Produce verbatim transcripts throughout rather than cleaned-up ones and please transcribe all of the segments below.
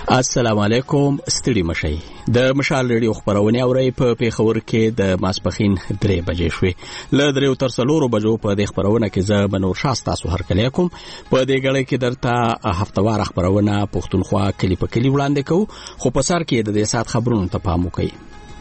السلام علیکم. ستړي مشئ. د مشال ریډیو خبرونه اوري په پیښور کې د ماسپخین درې بجې شوې. ل درې تر څلورو بجو په د خبرونه کې زه بنور شاه تاسو هر کله کوم. په دې غړې کې درته هفتوار خبرونه پښتونخوا کلی په کلی وړاندې کوو، خو په سر کې د دې سات خبرونو ته پام وکړئ.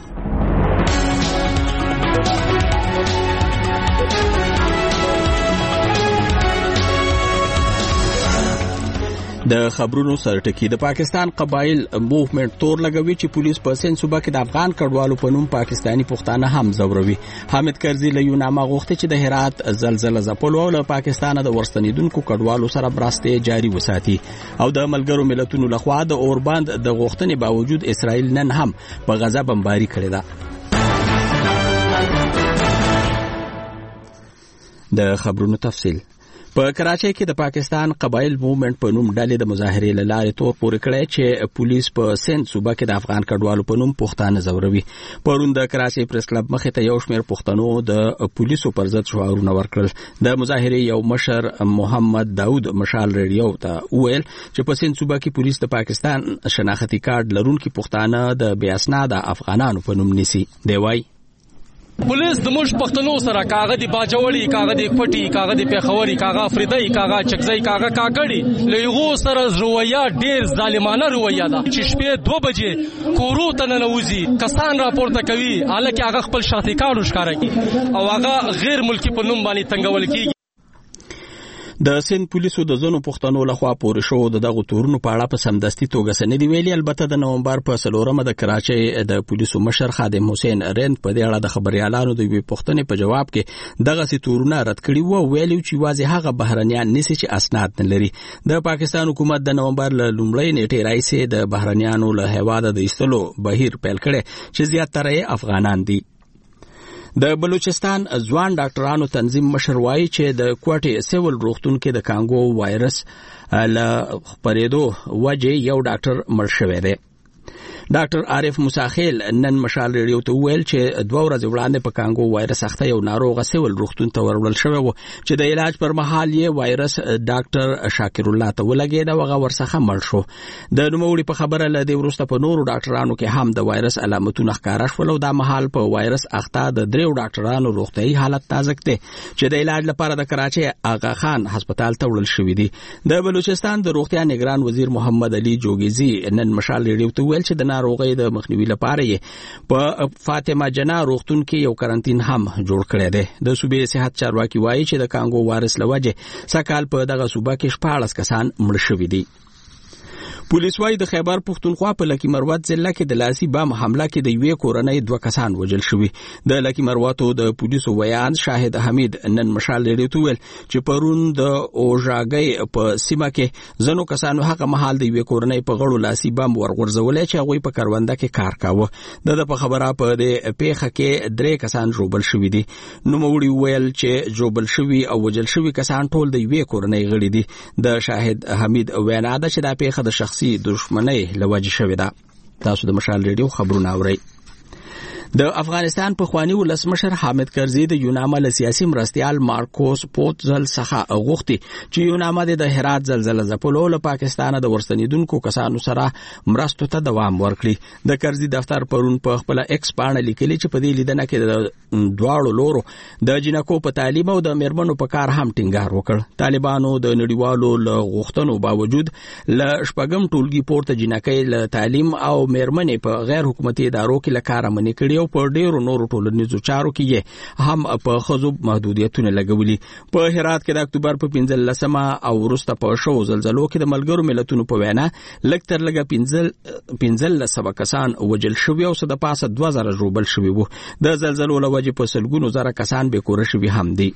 د خبرونو سرټکی. د پاکستان قبایل موومېنټ تور لګوي چې پولیس په سند صوبه کې د افغان کډوالو په نوم پاکستانی پښتانه هم زوروي. حامد کرزي له یونامه غوښتي چې د هرات زلزلہ ځپلو او له پاکستان د ورستنیدونکو کډوالو سره براسته جاري وساتي. او د ملګرو ملتونو لخوا د اورباند د غوښتنې باوجود اسرائیل نن هم په غزا بمباري کړې ده. د خبرونو تفصیل. په کراچۍ کې د پاکستان قبایل موومېنټ په نوم ډلې د مظاهرې له لارې تور پورې کړی چې پولیس په سند صوبه کې د افغان کډوالو په نوم پښتانه زوروي. پرون د کراچۍ پریس کلب مخې ته یو شمېر پښتنو د پولیسو پر ضد شعارونه ورکړل. د مظاهرې یو مشر محمد داود مشال ریډیو ته وویل چې په سند صوبه کې پولیس د پاکستان شناختی کارت لرونکي پښتانه د بې اسناده افغانانو په نوم نیسي. دی وايي پولیس د موږ پښتنو سره کاغه دی باجوړی، کاغه دی پټي، کاغه دی پیښوري، کاغه افریدای، کاغه چکزای، کاغه کاګړي لېغو سره رویا ډیر ظالمانه رویا ده چې شپې دو بجې کورو ته ننوځي، کسان راپورته کوي، حالکه هغه خپل شخصي کارو ښکارا کوي او هغه غیر ملکی په نوم باندې تنګول کیږي. د سند پولیسو د زنو پښتنو لخوا پورې شو د دغه تورونو په اړه په سمدستي توګه سندې ویلي. البته د نومبر په څلورمه د کراچۍ د پولیسو مشر خادم حسین رند په دې اړه د خبريالانو د وی پښتنې په جواب کې دغه سي تورونه رد کړي وو، ویلي چې واځي هغه بهرنیان نسی چې اسناد نه لري. د پاکستان حکومت د نومبر له لومړۍ نیټې راځي د بهرنیانو له هیواده د ایستلو بهیر پیل کړي چې زیاتره افغانان دي. د بلوچستان ځوان ډاکټرانو تنظیم مشر وایي چې د کوټې سیول روغتون کې د کانګو وایرس له خپرېدو وجه یو ډاکټر مړ شوی دی. ډاکټر عارف موساخیل نن مشال ریډیو ته ویل چې دوه ورځې وړاندې په کانګو وایرس اخته یو ناروغ سیول روغتون ته ورول شوی و چې د علاج پر مهال یې وایرس ډاکټر شاکر الله ته ولګید او هغه ورڅخه مړ شو. د نوموړي په خبره له دې وروسته په نورو ډاکټرانو کې هم د وایرس علامتونه ښکاره شول او دا مهال په وایرس اخته د دریو ډاکټرانو روغتيایي حالت تازه دی چې د علاج لپاره د کراچۍ آغا خان هسپتال ته وړل شوی دي. د بلوچستان د روغتیا نگران وزیر محمد علي جوګیزي نن مشال ریډیو ته ویل چې د ناروغۍ د مخنیوي لپاره یې په فاطمه جنا روغتون کې یو کارانتین هم جوړ کړی دی. د صوبې صحت چارواکي وایي چې د کانګو وایرس لوجه سکهال په دغه صوبه کې شپاړس کسان مړ شوي دي. پولیس وايي د خیبر پښتونخوا په لکی مروت ضلع کې د لاسي بم حمله کې د یوې کورنۍ دوه کسان وژل شوي. د لکی مروتو د پولیسو ویان شاهد حمید نن مشال ریډیو ته ویل چې پرون د اوژاګۍ په سیمه کې زنو کسانو هغه مهال د یوې کورنۍ په غړو لاسي بم ورغورځولې چې هغوی په کرونده کې کار کاوه. د په خبره په دې پیښه کې درې کسان ژوبل شوي دي. نوموړي ویل چې ژوبل شوي او وژل شوي کسان ټول د یوې کورنۍ غړي دي. د شاهد حمید وینا ده چې دا پیښه د شخصي دښمنۍ لوجه شوې ده. تاسو د مشال ریډیو خبرونه اورئ. د افغانستان په خوانی ولسمشر حامد کرزي د یونامه له سیاسي مرستيال مارکوس پوتزل څخه غوښتي چې یونامه د هرات زلزلہ ځپلو له پاکستان د ورستنیدونکو کسانو سره مرستو ته دوام ورکړي. د کرزي دفتر پرون په خپل ایکس باندې لیکلي چې په دې لیدنه کې د دواړو لورو د جنکو په تعلیم او د میرمنو په کار هم ټینګار وکړ. طالبانو د نړیوالو له غوښتنو باوجود له شپږم ټولګي پورته جنکۍ له تعلیم او میرمنې په غیر حکومتي ادارو کې له کار منې کړي او په ډیرو نورو ټولنیزو چارو کې هم په خزو محدودیتونه لګولي. په هرات کې د اکتوبر په پنځلسمه او وروسته په شو زلزلو کې د ملګرو ملتونو په وینا لږ تر لږه پنځل پنځلس کسان وژل شوي او څه د پاسه دوه زره ژوبل شوي وو. د زلزلو له وجې په سلګونو زره کسان بې کوره شوي هم دي.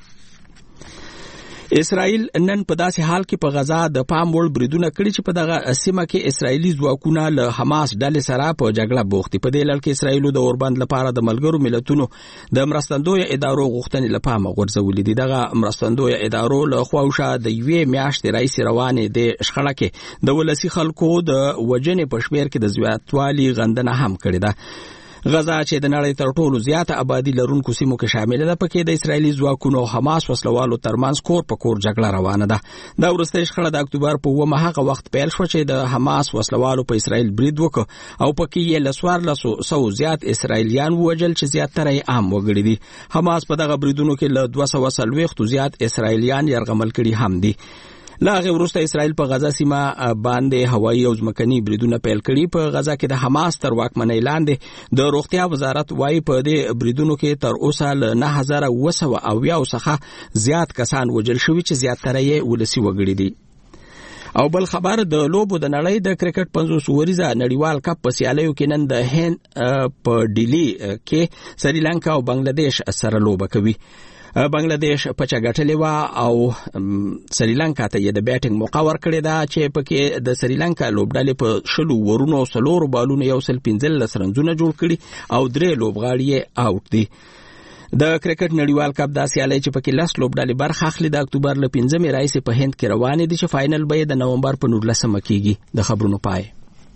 اسرائیل نن په داسې حال کې په غزا د پام وړ بریدونه کړي چې په دغه سیمه کې اسرائیلي ځواکونه له حماس ډلې سره په جګړه بوختي. په دې لړ کې اسرائیل د اوربند لپاره د ملګرو ملتونو د مرستندوی ادارو غوښتنې لپاره غورځولې دي. دغه مرستندوی ادارو له خواوشا د یوې میاشتې راځي روانې د شخړه کې د ولسی خلکو د وجنې په شمیر کې د زیاتوالي غندنه هم کړې ده. غزا چې د نړۍ تر ټولو زیاته آبادی لرونکو سیمو کې شامل ده، پکې د اسرایلی ځواکونو حماس وسلوالو ترمنځ کور په کور جګړه روانه ده. دا وروستۍ شخړه د اکتوبر په اوومه هغه وخت پیل شو چې د حماس وسلوالو په اسرایل برید وکړ او پکې یې له څوارلسو سوو زیات اسرایلیان ووژل چې زیاتره یې عام وګړي دي. حماس په دغه بریدونو کې له دوه سوه څلوېښتو زیات اسرایلیان یرغمل کړي هم دي. لا هغه وروسته اسرائیل په غزا سیمه باندې هوایي او ځمکني بریدونه پیل کړي. په غزا کې د حماس تر واکمنۍ لاندې د روغتیا وزارت وايي په دې بریدونو کې تر اوسه له نه هزار اوه سوه اویاو څخه زیات کسان وژل شوي چې زیاتره یې ولسي وګړي دي. او بل خبر د لوبو د نړۍ د کرکټ پنځوس اوریزه نړیوال کپ په سیالیو کې نن د هند په ډیلی کې سریلانکا او بنگلاديش سره لوبه کوي. بنگلاديش پچا ګټلې و او سریلانکا ته یې د بیټینګ موقع ورکړې ده چې پکې د سریلانکا لوبډلې په شلو ورونو سلور بالونو یو سل پنځلس رنزونه جوړ کړي او درې لوبغاړي یې آوټ دي. د کرکټ نړیوال کپ د سیالۍ چې پکې لس لوبډلې برخه اخلي د اکتوبر له پنځمې راځي په هند کې روانې دي چې فائنل به د نومبر په نولسمه کېږي. د خبرونو پای.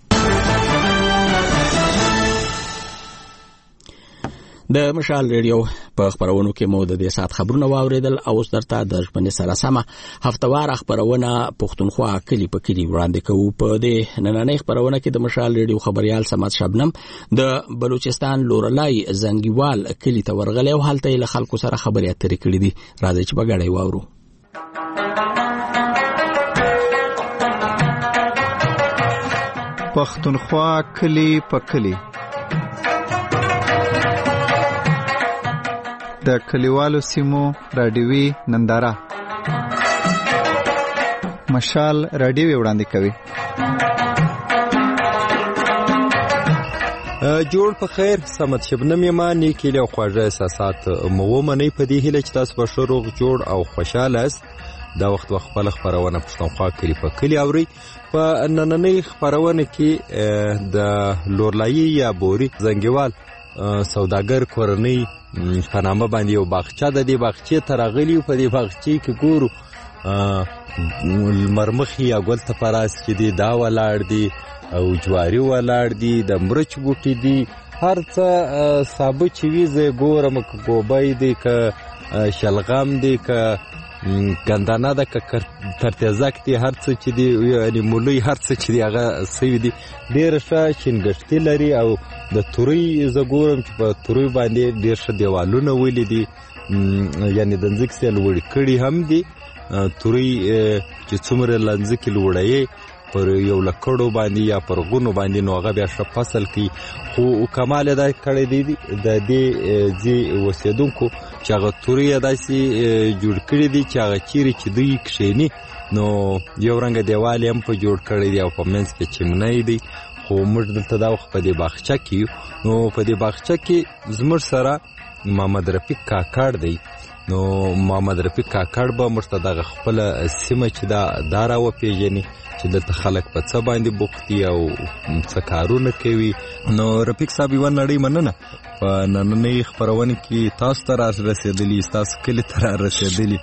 د مشال ریډیو په خبرونو کې مو د دې سات خبرونه واوریدل او اوس درته د ژبنې سره سمه هفتوار خبرونه پښتونخوا کلی په کلی وړاندې کوو. په دې نننۍ خبرونه کې د مشال ریډیو خبريال سمات شبنم د بلوچستان لورلای زنګیوال کلی ته ورغلی او هلته له خلکو سره خبرې اترې کړې دي. راځي چې بغړې واورو. پښتونخوا کلی په کلی د کلیوالو سیمو رادیوي ننداره مشال رادیوي وړاندې کوي. جوړ په خیر سمت شبنم یما نیکی له خواږه احساسات مو منی په دې هله چې تاسو به شروع جوړ او خوشاله است. دا وخت وخت خپل خبرونه پښتونخوا کلی په کلی اوري. په نننۍ خبرونه کې د لورلای یا بوري زنګیوال سوداګر کورنۍ په نامه باندې یو باغچه د دې باغچې ترغلی په دې باغچې کې ګورو مرمخي یا ګل ته پراس چې دی دا ولاړ دی او جواری ولاړ دی د مرچ بوټي دی هر څه سابه چې وی زه ګورم ک ګوبای دی ک شلغم دی ک ګندانه د ک ترتزک دی هر څه چې دی یعنی مولوی هر څه چې دی هغه سوي دی ډیر ښه شینګشتي لري او د توري زګورم چې په توري باندې ډیر ښه دیوالونه ویلي دي یعنی د ځکه سل وړ کړي هم دي توري چې څومره لنځکې لوړایي پر یو لکړو باندې یا پر غونو باندې نو هغه بیا ښه فصل کوي. خو کمال دا کړی دی د دې ځي وسیدونکو چې هغه توري داسې جوړ کړي دي چې هغه چیرې چې دوی کښینی نو یو رنګ دیوال هم په جوړ کړی دی او په منځ کې چمنۍ دی. خو موږ دلته دا وخت په دې باغچه کې نو په دې باغچه کې زموږ سره محمد رفیق کاکړ دی. نو محمد رفیق کاکړ به موږ ته دغه خپل سیمه چې دا دارا وپیژني چې دلته خلک په څه باندې بوختي او څه کارونه کوي. نو رفیق صاحب یو نړۍ مننه په نننۍ خبرونه کې تاسو ته را رسیدلی تاسو کلی ته را رسیدلی.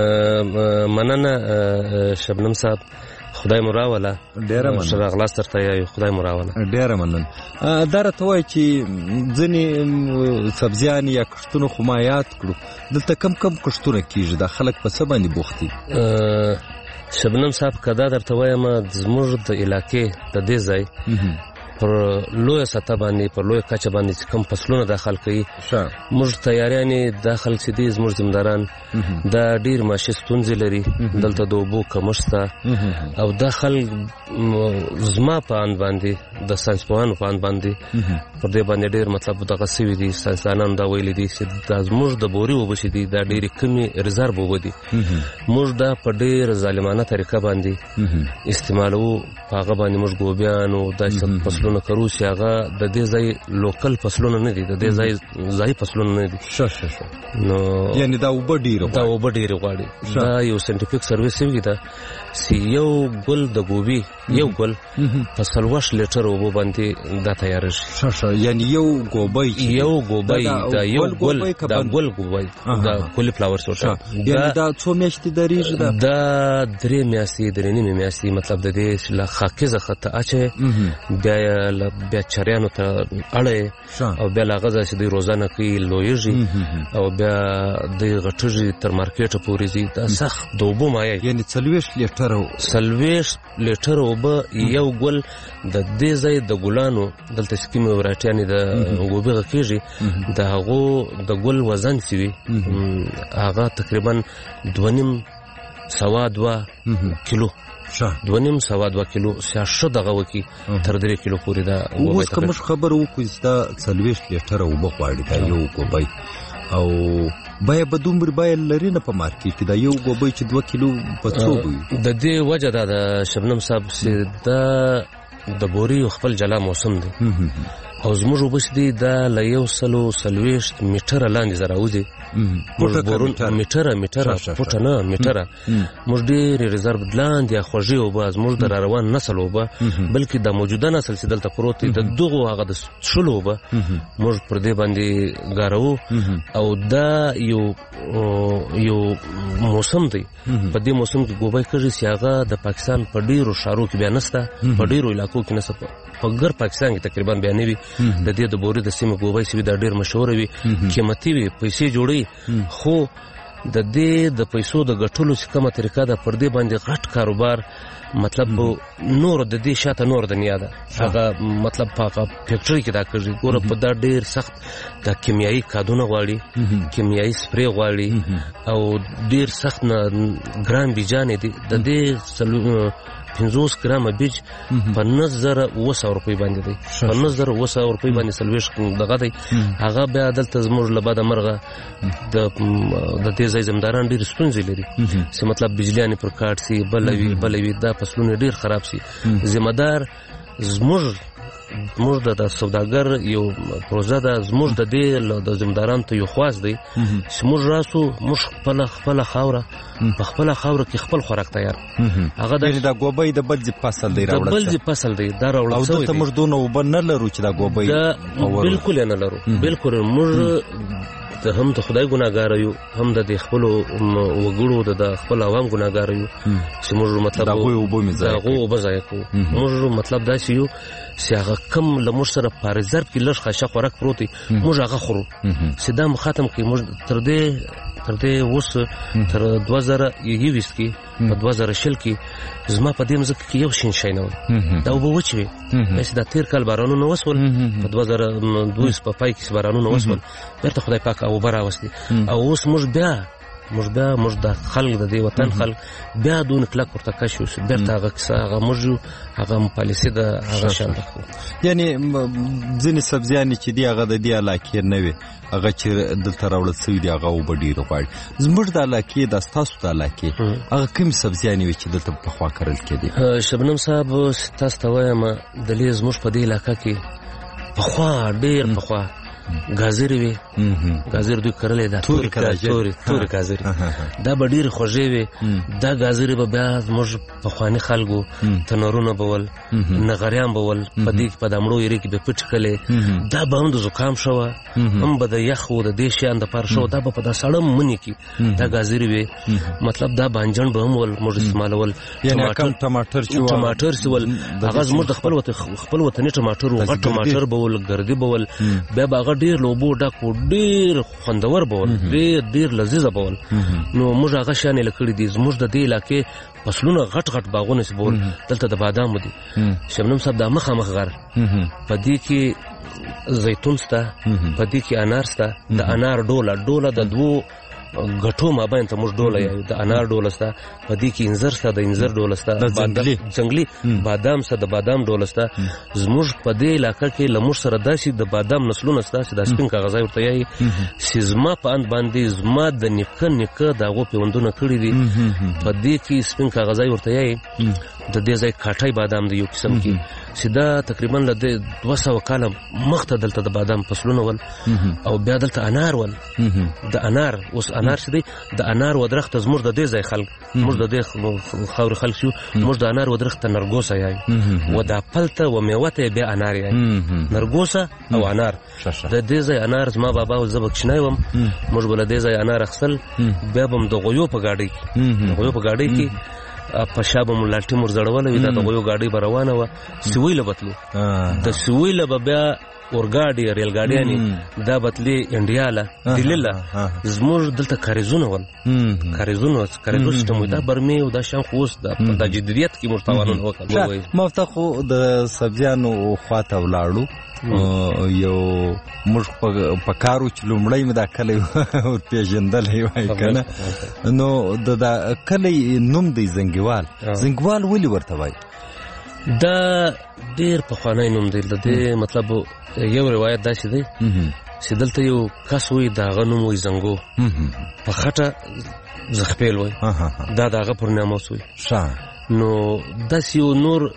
مننه شبنم صاحب خدای مراوله ډیره مننه شرغ لاس ترته یو خدای مراوله ډیره مننه. دا راته وای چې ځنې سبزیان یا کښتونه خو ما یاد کړو دلته کم کم کښتونه کیږي د خلک په څه باندې بوختي. شبنم صاحب کدا درته وایم زموږ د علاقې د دې ځای پر لوی سطح باندې پر لوی کچه باندې کم فصلونه داخل کوي. موږ تیاریانې داخل چې دي زموږ ذمہداران دا ډیر ماشي ستونزې لري دلته د اوبو کمښت او داخل زما په ان باندې د ساينس پوهانو په ان باندې پر دې باندې ډیر مطلب دغه سوي دي. ساينسدانان دا ویلي دي چې دا زموږ د بوري وبو شي دي دا ډیر کمی ریزرو وبو دي. موږ دا په ډیر ظالمانه طریقه باندې استعمالو هغه باندې موږ ګوبیان او د فصلونه کرو چې هغه د دې ځای لوکل فصلونه نه دي د دې ځای ځای فصلونه نه دي. شه شه شه نو یعنی دا وب ډیر دا وب ډیر غواړي. دا یو ساينټیفیک سرویس دی دا چې یو ګل د ګوبي یو ګل په سلوش لیټر وبو باندې دا تیار شي. شه شه یعنی یو ګوبي یو ګوبي دا یو ګل دا ګل ګوبي دا کلی فلاور سوټه یعنی دا څو میاشتې دریږي دا دا درې میاشتې درې نیمه میاشتې مطلب د دې لا خاکزه خطه اچي بیا بیا بیا چریانو ته اړه او بیا لاغه ځای چې دوی روزانه کوي لویږي او بیا دوی غټږي تر مارکیټه پورې ځي. دا سخت د اوبو مایه یعنې څلوېښت لیټره څلوېښت لیټره اوبه یو ګل د دې ځای د ګلانو دلته چې کومې ورایټیانې د ګوبیغه کېږي د هغو د ګل وزن چې وي هغه تقریبا دوه نیم سوا دوه کیلو دوه نیم سوا دوه کیلو ښه دغه وکړي تر درې کیلو پورې دا. اوس که موږ خبر وکړو چې دا څلوېښت لیټره اوبه غواړي دا یو ګوبی او بیا به دومره بیا لري نه په مارکیټ کې دا یو ګوبی چې دوه کیلو په څو وي. د دې وجه دا د شبنم صاحب چې دا د بوري خپل جلا موسم دی او زموږ اوبه چې دي دا له یو سلو څلوېښت میټره لاندې زه راوځي. میټره میټره فوټه نه میټره موږ ډېرې ریزرو لاندې خوږې اوبه زموږ د را روان نسل اوبه بلکې د موجوده نسل چې دلته پروت دی د دغو هغه د څښلو اوبه موږ پر دې باندې ګارو او دا یو یو موسم دی. په دې موسم کې ګوبی کېږي چې هغه د پاکستان په ډېرو ښارو کې بیا نشته په ډېرو علاقو کې نشته په ګر پاکستان کې تقریبا بیا نه وي. د دې د بوري د سیمې ګوبی چې دا ډېر مشهوره وي قیمتي وي پیسې جوړوي خو د دې د پیسو د ګټلو چې کومه طریقه ده پر دې باندې غټ کاروبار مطلب نور د دې شاته نور دنیا ده هغه مطلب په فیکټري کې دا کوي ګوره په دا ډېر سخت د کیمیاوي کادونه غواړي کیمیاوي سپری غواړي او ډېر سخت نه ګران بیجانې دي د دې پنځوس ګرامه بیج په نهه زره اوه سوه روپۍ باندې دی په نهه زره اوه سوه روپۍ باندې څلوېښت دغه دی هغه بیا دلته زموږ له بده مرغه د دې ځای زمداران ډېرې ستونزې لري چې مطلب بجلیانې پر کاټ سي بله وي بله وي دا فصلونه ډېر خراب سي. ذمه دار زموږ زموږ د سوداګر یو پروژه ده زموږ د دې د ذمدارانو ته یو خواست دی چې موږ راسو موږ خپله خپله خاوره په خپله خاوره کې خپل خوراک تیار هغه د ګوبۍ د بل ځای فصل دی د بل ځای فصل دی دا راوړل او دلته موږ دونه اوبه نه لرو چې دا ګوبۍ بالکل یې نه لرو بالکل موږ هم د خدای ګناهګار یو هم د خپلو وګړو د خپل عوام ګناهګار یو چې موږ مطلب د هغوی اوبه مې ضایع کوو اوبه ضایع کوو موږ مطلب داسې یو چې هغه کم له موږ سره په ریزرو کې لږ خاشه خوراک پروت دی موږ هغه خورو چې دا مو ختم کړي موږ تر دې تر دې اوس تر دوه زره یوویشت کې په دوه زره شل کې زما په دې مځکه کې یو شین شی نه و دا اوبه وچې وې داسې دا تېر کال بارانونه وسول په دوه زره دویست په پای کې بارانونه وسول بېرته خدای پاک اوبه راوستې او اوس موږ بیا موږ بیا موږ د خلک د دې وطن خلک بیا دونه کلک ورته کش یو بېرته هغه کیسه هغه موږ یو هغه پالیسي د هغه شان ده یعنې ځینې سبزیانې چې دي هغه د دې علاقې نه وي هغه چې دلته راوړل سوي دي هغه اوبه ډېرې غواړي زموږ د علاقې دا ستاسو د علاقې هغه کومې سبزیانې وي چې دلته پخوا کرل کېدې؟ شبنم صاحب تاسو ته وایم دلې زموږ په دې علاقه کې پخوا ډېر پخوا ګازرې وي ګازرې دوی کرلې ده تورې تورې ګازرې دا به ډېرې خوږې وي دا ګازرې به بیا زموږ پخواني خلکو تنورونه به ول نغریان به ول په دې کې په دمړو ایرې کې به پټ کړلې دا به هم د زکام شوه هم به د یخ و د دې شیان دپاره شوه دا به په دا سړه مني کې دا ګازرې وي مطلب دا بانجڼ به هم ول موږ استعمالول ټماټر ټماټر چې ول هغه زموږ د خپل وطني ټماټر و غټ ټماټر به ول ګردې به ول بیا به هغه ډېر لوبو ډک و ډېر خوندور به ول ډېر ډېر لذیذه به ول نو موږ هغه شیانې له کړي دي زموږ د دې علاقې فصلونه غټ غټ باغونه چې به ول دلته د بادامو دي شبنم صاحب دا مخامخ غر په دې کې زیتون سته په دې کې انار سته د انار ډوله ډوله د دوو غټو مابین ته موږ ډوله یو د انار ډوله سته په دې کې انځر سته د انځر ډوله سته ځنګلي بادام سته د بادام ډوله سته زموږ په دې علاقه کې له موږ سره داسې د بادام نسلونه سته چې دا سپین کاغذای ورته یایي چې زما په اند باندې زما د نیکه نیکه د هغو پیوندونه کړي دي په دې کې سپین کاغذای ورته یایي د دې ځای کاټای بادام د یو قسم کې چې دا تقریبا له دوه سوه کاله مخته دلته د بادام فصلونه ول او بیا دلته انار ول د انار اوس انار چې دی د انار ودرخت زموږ د دې ځای خلک موږ د دې خاورې خلک شو موږ د انار ودرخت ته نرګوسه یایو و دا پل ته و میوه ته بیا انار یایو نرګوسه او انار د دې ځای انار زما بابا او زه به کوچنی وم موږ به له دې ځای انار اخیستل بیا به م د غویو په ګاډۍ کې د غویو په ګاډۍ کې په شابه ملاټي مور زړول وي دا د غویو ګاډي به روانه وه سویله بتلو د سویله به بیا اورګاډي ریل ګاډیانې دا بتلې انډیا له دلې له زموږ دلته کاریزونه ول کاریزونه کاریزو سیستم دا برمې او دا شان خو اوس د جدیدیت کې موږ تاوانونه وکړو. مفته خو د سبزیانو خواته ولاړو یو موږ په کارو چې لومړی مې دا کلی ورپېژندلی وای که نه نو د کلی نوم دی زنګیوال. زنګیوال ولې ورته وایي؟ دا ډېر پخوانی نوم دی. د دې مطلب یو روایت داسې دی چې دلته یو کس وایي د هغه نوم وایي زنګو په خټه زخپیل وایي دا د هغه پر ناموس وایي. نو داسې یو نور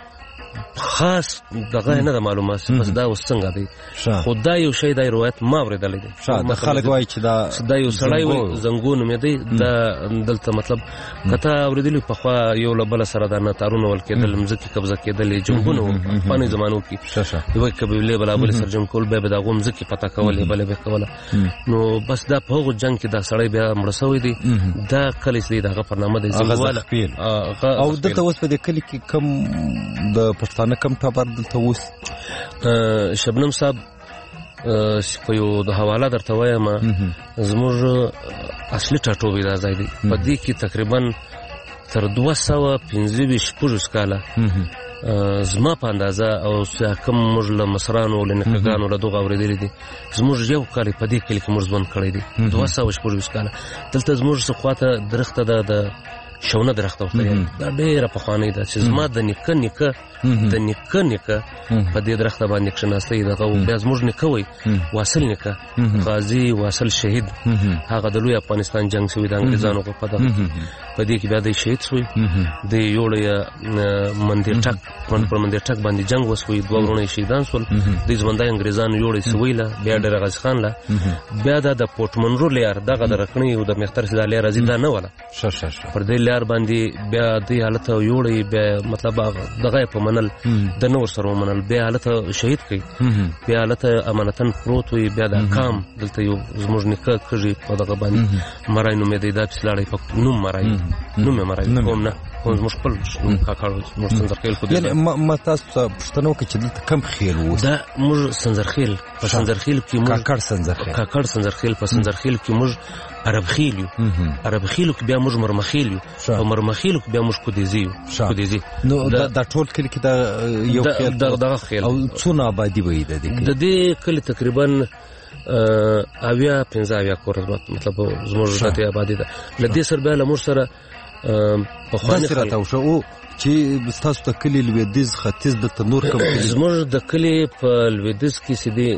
خاص دغه نه د معلومات بس دا اوس څنګه دی خو دا یو شی دا روایت ما اورېدلی دی. د خلک وایي چې دا یو سړی وایي زنګو نومېدی دا دلته مطلب که ته اورېدلي پخوا یو له بله سره دا ناتارونه ول کېدل مځکې قبضه کېدلې جنګونه وو پخوانیو زمانو کې یوې قبیلې به له بلې سره جنګ کول بیا به د هغو مځکې پته کولې بلې به کوله نو بس دا په هغو جنګ کې دا سړی بیا مړه سوی دی. دا کلی چې دی د هغه پر نامه دی زنګواله. او دلته اوس په دې کلي کې کم د پښتانه کم ټبر دلته اوس؟ شبنم صاحب په یو د حواله درته وایم زموږ اصلي ټاټوبی دا ځای دی په دې کې تقریبا تر دوه سوه پنځه ویشت شپږویشت کاله زما په اندازه او کم موږ له مصرانو له نکهګانو له دغه اورېدلي دي زموږ یو کال په دې کلي کې موږ ژوند کړی دی دوه سوه شپږویشت کاله. دلته زموږ څه خواته درخته ده د شونه درخته ورته دا ډېره پخوانۍ ده چې زما د نیکه نیکه د نیکه نیکه په دې درخته باندې کښېناستی دغه و. بیا زموږ نیکه وایي واصل نیکه غازي واصل شهید هغه د لوی افغانستان جنګ شوي د انګریزانو په دغه په دې کې بیا دی شهید شوی د یوړی مندیر ټک پر مندیر ټک باندې جنګ وشوی دوه وروڼه یې شهیدان شول دوی ژوندی انګریزانو یوړی سویله بیا ډېر غازي خان له بیا دا د پورټمنرو لار دغه د رقنۍ او د مختر چې دا لار راځي دا نه وله پر دې لار باندې بیا دې حالت یوړی بیا مطلب دغه په منل د نور سره ومنل بیا حالت شهید کړي بیا حالت امانتن پروت وي بیا د کام دلته یو زموږ نیکه کږي په دغه باندې مرای نومېدی دا پسې لاړی په نوم مرای نوم یې مرای کوم نه خو زموږ خپل کاکړ زموږ سنځرخیل خو یعنې ما تاسو ته پوښتنه وکړه چې دلته کم خیل اوس؟ دا موږ سنځرخیل په سنځرخیل کې موږ کاکړ سنځرخیل کاکړ سنځرخیل په سنځرخیل کې موږ عرب خیل یو عرب خیلو کې بیا موږ مرمخیل یو په مرمخیلو کې بیا موږ کودیزي یو کودیزي. نو دا ټول کلي کې دا یو خیل دغه خیل او څونه آبادي به وي د دې د دې کلي تقریبا اویا پنځه اویا کور مطلب زموږ ټاټې آبادي ده. له دې سره بیا له موږ سره پخواني خلک او چې ستاسو د کلي لویدیځ ختیځ د تنور کوم زموږ د کلي په لویدیځ کې چې دی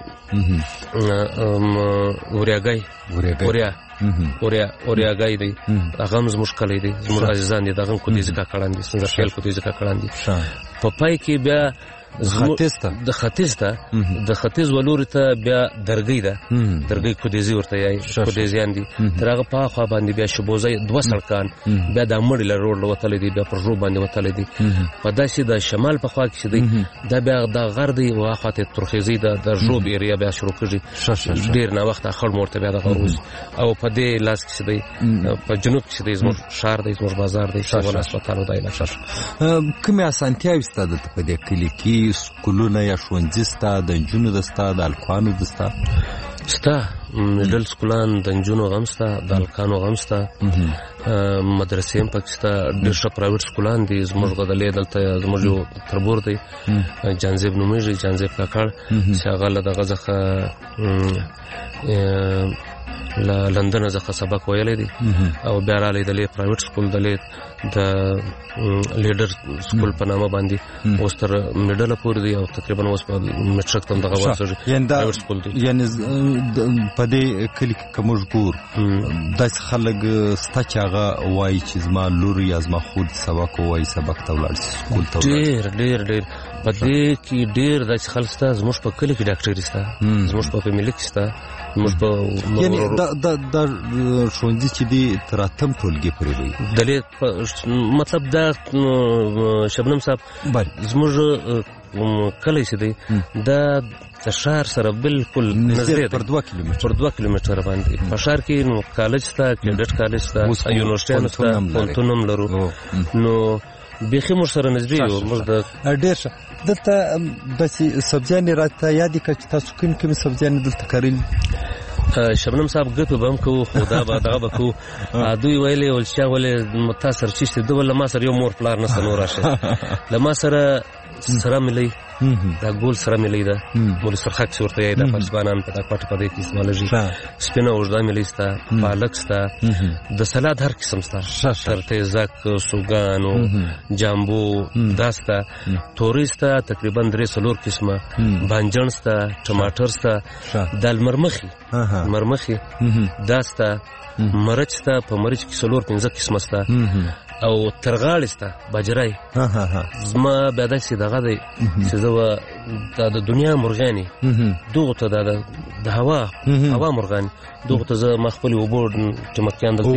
وریاګی وریا اوریا اورياګای دی هغه هم زموږ کلی دی زموږ عزیزان دي دغه کودیزي کاکړان دي سنځرخیل کودیزي کاکړان دي. په پای کې بیا ختیځ د ختیځ ته د ختیځ ولوري ته بیا درګۍ ده درګۍ کودیزي ورته یای کودیزیان دي تر هغه په خوا باندې بیا شبوزي دوه سړکان بیا د مړی له روډ وتلې دي بیا پر رو باندې وتلې دي په داسې د شمال په خوا کې دی دا بیا د غر دی او خواته ترخیزي ده د ژوب ایریا بیا شروع کړي ډیر نه وخت اخر مورته بیا د غروز او په دې لاس کې دی په جنوب کې دی زموږ شهر دی زموږ بازار دی شاول هسپتال دی لاشر کومه اسانتیاوي ستاسو په دې کلی کې سکولونه یا ښوونځي ستا د نجونو د ستا د هلکانو د ستا ستا مډل سکولان د نجونو غم ستا د هلکانو غم ستا مدرسې هم پکې ستا ډېر ښه پرایویټ سکولان دي زموږ غدلې دلته زموږ یو تربور دی جانزیب نومېږي جانزیب کاکړ چې هغه له دغه څخه له لندن څخه سبق ویلی دی او بیا رالی دلې پرایویټ سکول دلې د لیډر سکول په نامه باندې اوس تر میډله پورې دی او تقریبا اوس په میټرک ته دغه ورسېږي پرایویټ سکول دی. یعنې په دې کلي کې که موږ ګورو داسې خلک شته چې هغه وایي چې زما لور یا زما خور سبق ووایي سبق ته ولاړ شي سکول ته ډېر ډېر ډېر په دې کې ډېر داسې خلک شته زموږ په کلي کې ډاکټري شته زموږ په فیملي کې شته یعنې دا ښوونځي چې دي تر اتم ټولګي پورې وي دلې مطلب دا شبنم صاحب زموږ کلی چې دی دا د ښار سره بالکل نږدې دی، پر دوه کیلومتره پر دوه کیلومتره باندې. په ښار کې نو کالج شته، کیډټ کالج شته، یونیورسټیانو شته، پوهنتون هم لرو، نو بیخي موږ سره نږدې یو. موږ د ډېر ښه دلته داسې سبزیانې راته یادې کړه چې تاسو کوم کومې سبزیانې دلته کرلي؟ شبنم صاحب ګپې به هم کوو، خو دا به دغه به کوو. دوی ویلې ول چې ولې تا سره چیشته ده، ول له ما سره یو مور پلار نشته، نور راشي له ما سره سره ملي دا ګول سره ملي ده، مولي سرخک چې ورته یې د پرسبانان په دا کوټه په دې کې استعمالېږي. سپینه اوږده ملي سته، پالک سته، د سلاد هر قسم سته، تر تیزک، سوګانو، جامبو دا سته، تورې سته تقریبا درې څلور قسمه، بانجان سته، ټماټر سته، دال مرمخي مرمخي دا سته، مرچ سته، په مرچ کې څلور پنځه قسمه سته، او ترغاړې سته، باجرای. زما بیا داسې دغه دی چې زه دا د دنیا مرغانې دغو ته د هوا هوا مرغانې دغو ته زه ما خپلې اوبه چې مکیان دلته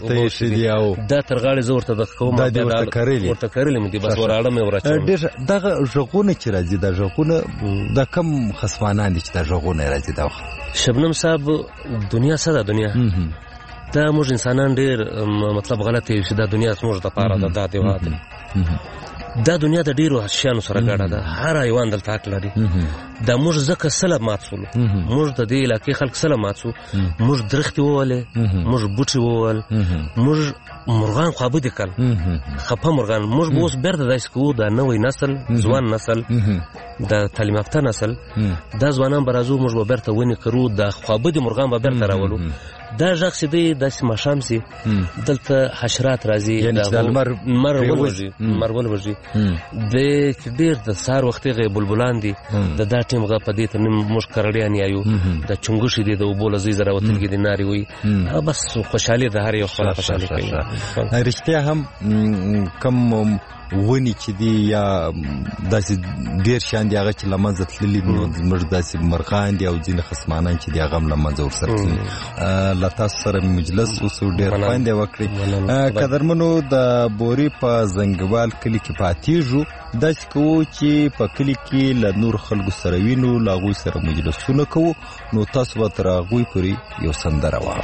دا ترغاړې زه ورته دغه کوم، ورته کرلې مې دي، بس وراړه مې وراچوم. ډېر دغه غږونه چې راځي، دا غږونه د کوم خصمانان دي چې دا غږونه راځي؟ دا شبنم صاحب دنیا څه ده؟ دنیا دا موږ انسانان ډېر مطلب غلط یو چې دا دنیا زموږ دپاره ده، دا دیوال دی. دا دنیا د ډېرو شیانو سره ګډه ده، هر حیوان دلته حق لري. دا موږ ځکه سله مات شولو، موږ د دې علاقې خلک سله مات شو، موږ درختې وولې، موږ بوټي وول، موږ مرغان خوابدي کړل، خفه مرغان. موږ به اوس بېرته داسې کوو، دا نوی نسل، ځوان نسل، د تعلیم یافته نسل، دا ځوانان به راځو، موږ به بېرته ونې کرو، دا خوابدي مرغان به بېرته راولو. دا غږ چې دی داسې ماښام سي دلته حشرات راځي، لمر ولوژي، لمر ولوژي د ډېر د سهار وختې هغې بلبلان دي، د دا ټیم هغه په دې ته نیم موږ کرړیان یایو، د چنګوښې دي د اوبو له ځای زره وتلګي دي نارې وي، بس خوشحالي د هر یو خپله خوشحالي کوي. رښتیا هم کم ونې چې دي یا داسې ډېر شیان دي هغه چې له منځه تللي، نو زموږ داسې مرغان دي او ځینې خصمانان چې دي هغه هم له منځه ورسره تللي. له تاسو سره مجلس اوسو ډېر خوند یې وکړئ. قدرمنو د بورې په زنګوال کلي کې پاتېږو، داسې کوو چې په کلي کې له نور خلکو سره وینو، له هغوی سره مجلسونه کوو، نو تاسو به تر هغوی پورې یو سندره واورئ.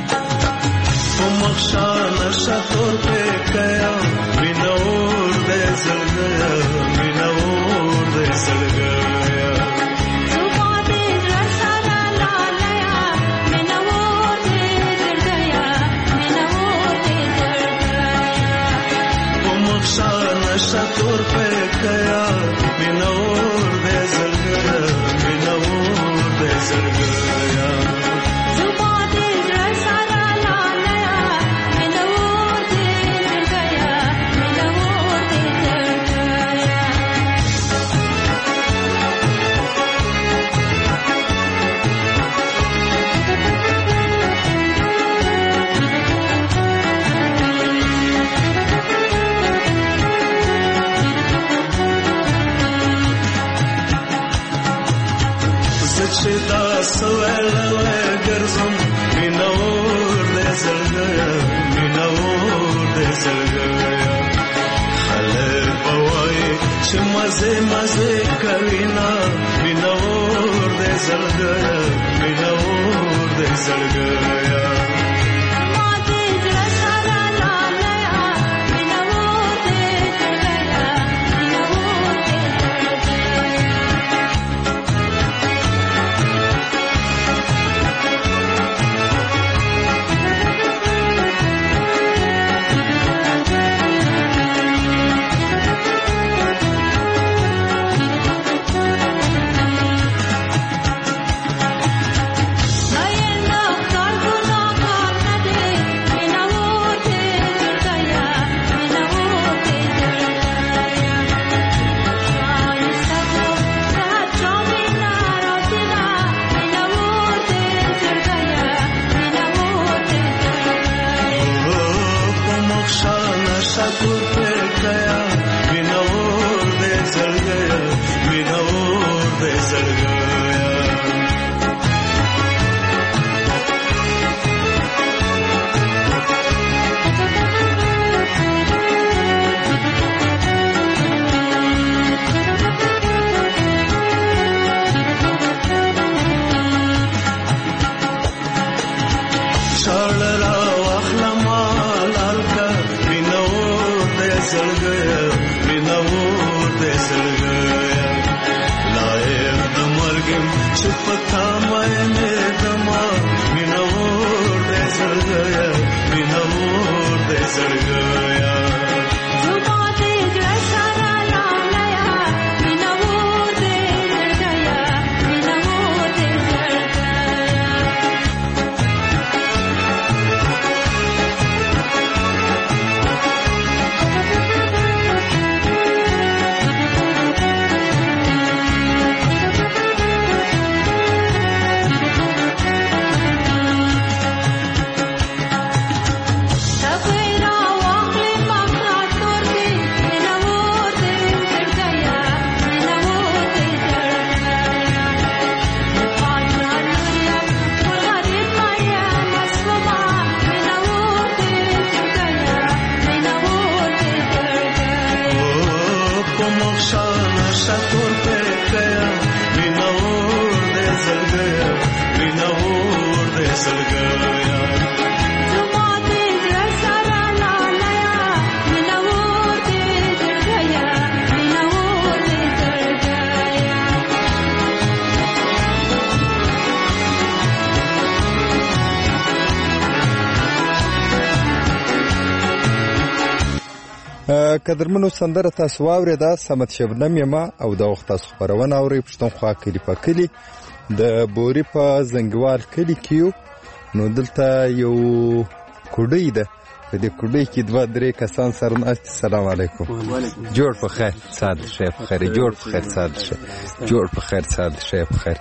شطور पे गया बिनौर दे जल गया बिनौर दे जल गया जुबा दे सारा ला नया बिनौर दे जल गया बिनौर दे जल गया شدا سوالوه گرزم بینور ده زلگیا بینور ده زلگیا خلق بوای چه مزه مزه کوینا بینور ده زلگیا بینور ده زلگیا I am not چې پتا مې دما مینور دې زړګیا مینور دې زړګیا قدرمنو سندره تاسو واورېده سمت شبنم یما او د وخت تاسو خبرونه اوري پښتونخوا کلی په کلی د بوري په زنګوال کلی کیو نو دلته یو کوډی ده په دې کوډی کې دوه درې کسان سره ناست. السلام علیکم. جوړ په خیر سعد شیخ خیر جوړ په خیر سعد شیخ جوړ په خیر سعد شیخ خیر.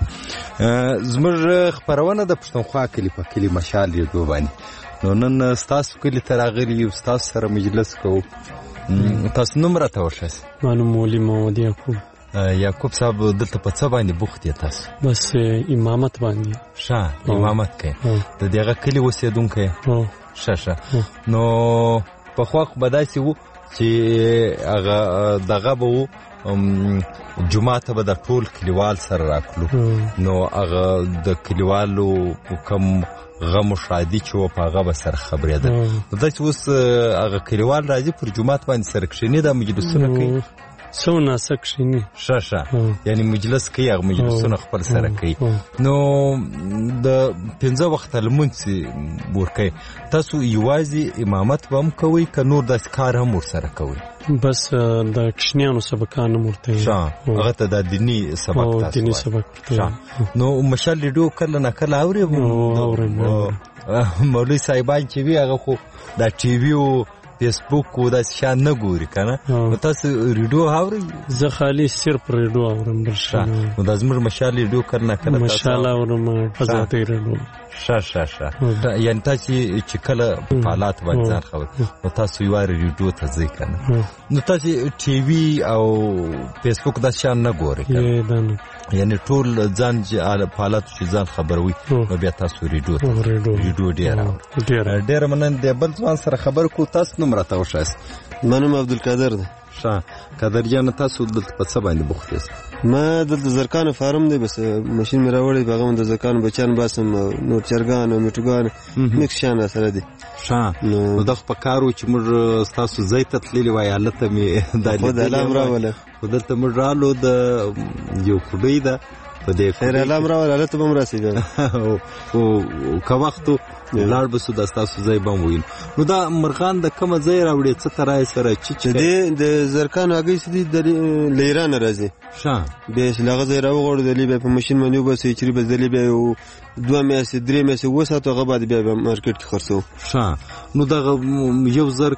زموږ خبرونه د پښتونخوا کلی په کلی مشال یو باندې نو نن تاسو کلی تراغلی یو تاسو سره مجلس کوو. تاسو نوم راته ورشئ. معلوم مولوي محمد یعقوب. یعقوب صاحب دلته په څه باندې بوخت یې تاسو؟ بس امامت باندې. ښه امامت کوي. د دغه کلي اوسېدونکی یې؟ ښه ښه. نو پخوا خو به داسې وو چې هغه دغه به وو جمعه ته به د ټول کلیوال سره راکلو نو هغه د کلیوالو کم غم و شادي چې و په هغه به سره خبرېدل. نو داسې اوس هغه کلیوال راځي پر جومات باندې سره کښېني دا مجلسونه کوي څه وناسه کښېني. ښه ښه یعنې مجلس کوي هغه مجلسونه خپل سره کوي. نو د پنځه وخته لمونځ ورکوي. تاسو یوازې امامت به هم کوئ که نور داسې کار هم ورسره کوئ؟ بس د کشنیانو سبقان هم ورته ښه هغه ته د دیني سبق تاسو دیني سبق ورته. نو مشال ریډیو کله نه کله اوري مولوي صاحبان چې وي هغه خو دا ټي وي او فیسبوک او داسې شیان نه ګوري که نه. نو تاسو ریډیو اورئ؟ زه خالي صرف ریډیو اورم بل څه نه. نو دا زموږ مشال ریډیو کله نه کله مشال اورم آزادۍ ریډیو. ښه ښه ښه یعنې تاسو چې کله په حالات باندې ځان خبر نو تاسو یوارې ریډیو ته ځئ که نه. نو تاسو ټي وي او فیسبوک داسې شیان نه ګورئ که نه؟ یعنې ټول ځان په حالاتو چې ځان خبروي نو بیا تاسو ریډیو ته ریډیو ډېر اورئ. ډېره مننه. د بل ځوان سره خبر کو. تاسو نوم راته وښایاست. ما نوم عبدالقادر ده. ښه قادر جانه تاسو دلته په څه باندې بوخت یاست؟ ما دلته زرکانو فارم دی بس ماشین مې راوړی په هغه د زرکانو بچیان باسم نور چرګان او میټوګان میکس شیان راسره دي. ښه نو دغه په کار و چې موږ ستاسو ځای ته تللي وای هلته مې دا لیدلی راوله خو دلته موږ رالو د یو کوډۍ ده په دې خیر علام راوله هلته به هم راسېږه خو که وخت لاړ به سو د ستاسو ځای به هم ویل. نو دا مرغان د کومه ځای راوړې څه ترای سره چې دې د زرکانو هګۍ چې دي له ایرانه راځي. ښه بیا چې له هغه ځای راوغورځېدلې بیا په ماشین باندې وباسئ چې وباسېدلې بیا یو دوه میاشتې درې میاشتې وساتو هغه بعد بیا به مارکېټ کې خرڅوو. ښه نو دغه یو زر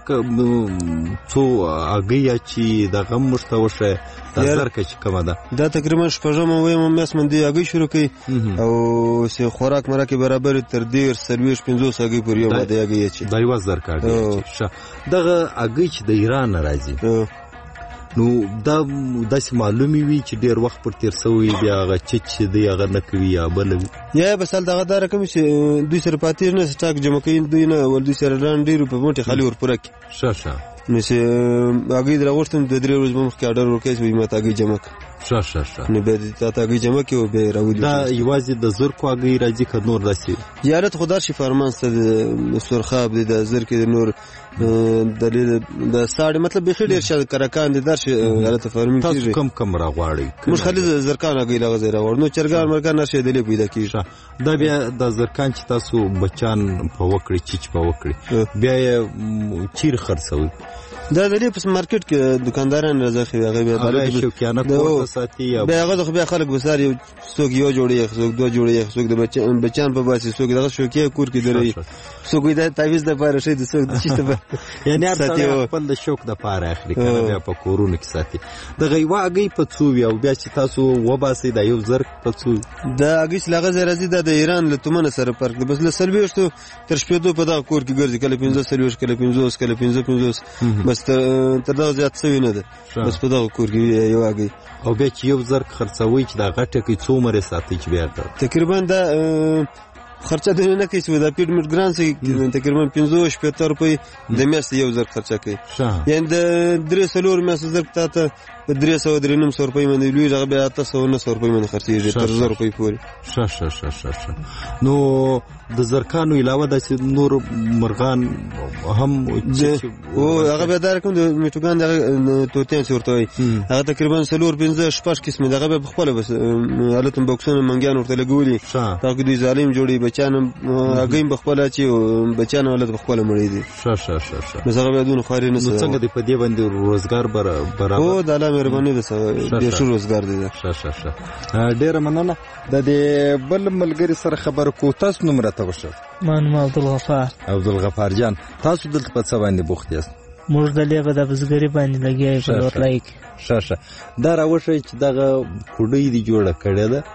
څو هګۍ چې دغه هم موږ ته وښیه دا زرکه چې کومه ده دا تقریبا شپږمه اویمه میاشت باندې هګۍ شروع کوي او چې خوراک مراکې برابر تر دېرش څلوېښت پنځوس هګۍ پورې یو باندې هګۍ اچي. دا یوه زرکه هګۍ ښه دغه هګۍ چې د ایران نه راځي نو دا داسې معلومې وي چې ډېر وخت پر تېر سوی بیا هغه چچ چې دی هغه نه کوي یا بله وي یا بس هلته هغه دا رقم چې دوی سره پاتې نه سټاک جمع کوي دوی نه ول دوی سره ران ډېر په موټې خالي ورپوره کړي. ښه ښه نو چې هګۍ در راغوښتم دوه درې ورځې به مخکې اډر ورکوي چې وایي ما ته هګۍ جمع کړه. ښه ښه ښه نو بیا تا ته هګۍ جمع کړي او بیا یې راولي. دا یوازې د زرکو هګۍ راځي که نور داسې یا هلته خو داسې فارمان شته د سرخاب دی د زرکې د نور دلیل د ساړې مطلب به ډیر شاده کرکان دي درش غلطه فارمینګ کیږي. تاسو کم کم راغواړي موږ خالي زرکان هغه لغه راوړ نو چرګان مرګان نشه دلی پیدا کیږي. دا بیا د زرکان چې تاسو بچان په وکړي چیچ په وکړي بیا یې چیر خرڅوي. دا د دې په مارکیټ کې دکانداران راځي هغه بیا د شوکیانه کوټه ساتي بیا هغه خو بیا خلک وسار یو څوک یو جوړي څوک دوه جوړي څوک د بچان بچان په باسي څوک دغه شوکیه کور کې دري څوک د تعویز د پاره شي د څوک د چیشته په یعنی هر خپل د شوک د پاره اخلي کنه بیا په کورونو کې ساتي. د غیوا اگې په څو او بیا چې تاسو وباسي د یو زر په څو د اگې لغه زرازي د ایران له تومنه سره فرق دی. بس له سلويشتو تر شپږ په دغه کور کې ګرځي کله پنځه سلويش کله پنځه کله پنځه پنځه بس تر دغه زیات څه نه ده. بس په دغه کور کې یو اگې او بیا چې یو زر خرڅوي چې دا غټه کې څو مره ساتي چې بیا تقریبا دا خرچه د نه کوي چې دا پیډ میډ ګران سي تقریبا پنځه شپږ روپۍ د میاشتې یو زر خرچه کوي. یعنی د درې سلور میاشتې زر ته په درې سوه درې نیم سوه روپۍ باندې لوی هغه بیا اته سوه نه سوه روپۍ باندې خرڅېږي تر زر روپۍ پورې. ښه ښه ښه ښه ښه. نو د زرکانو علاوه داسې نور مرغان هم او هغه بیا دا رقم د میټوګان دغه توتیان چې ورته وایي هغه تقریبا څلور پنځه شپږ قسمې دغه بیا پخپله بس هلته بکسونه منګیان ورته لګولي هغه دوی ظالم جوړي بچیان هم هګۍ هم پخپله اچي بچیان هلته پخپله مړی دي. ښه ښه ښه ښه. بس هغه بیا دونه خواري نه نو څنګه دی په دې باندې روزګار برابر هو د الله مهرباني ده ډېر ښه روزګار دی. ښه ښه ښه. ډېره مننه. د دې بل ملګري سره خبرې کوو. تاسو نوم راته وښه. ما نوم عبدالغفار. عبدالغفار جان تاسو دلته په څه باندې بوخت یاست؟ موږ دلته په د بزګرۍ باندې لګیا یو په لورلای کې. ښه ښه. دا راوښیئ چې دغه کوډۍ دې جوړه کړې ده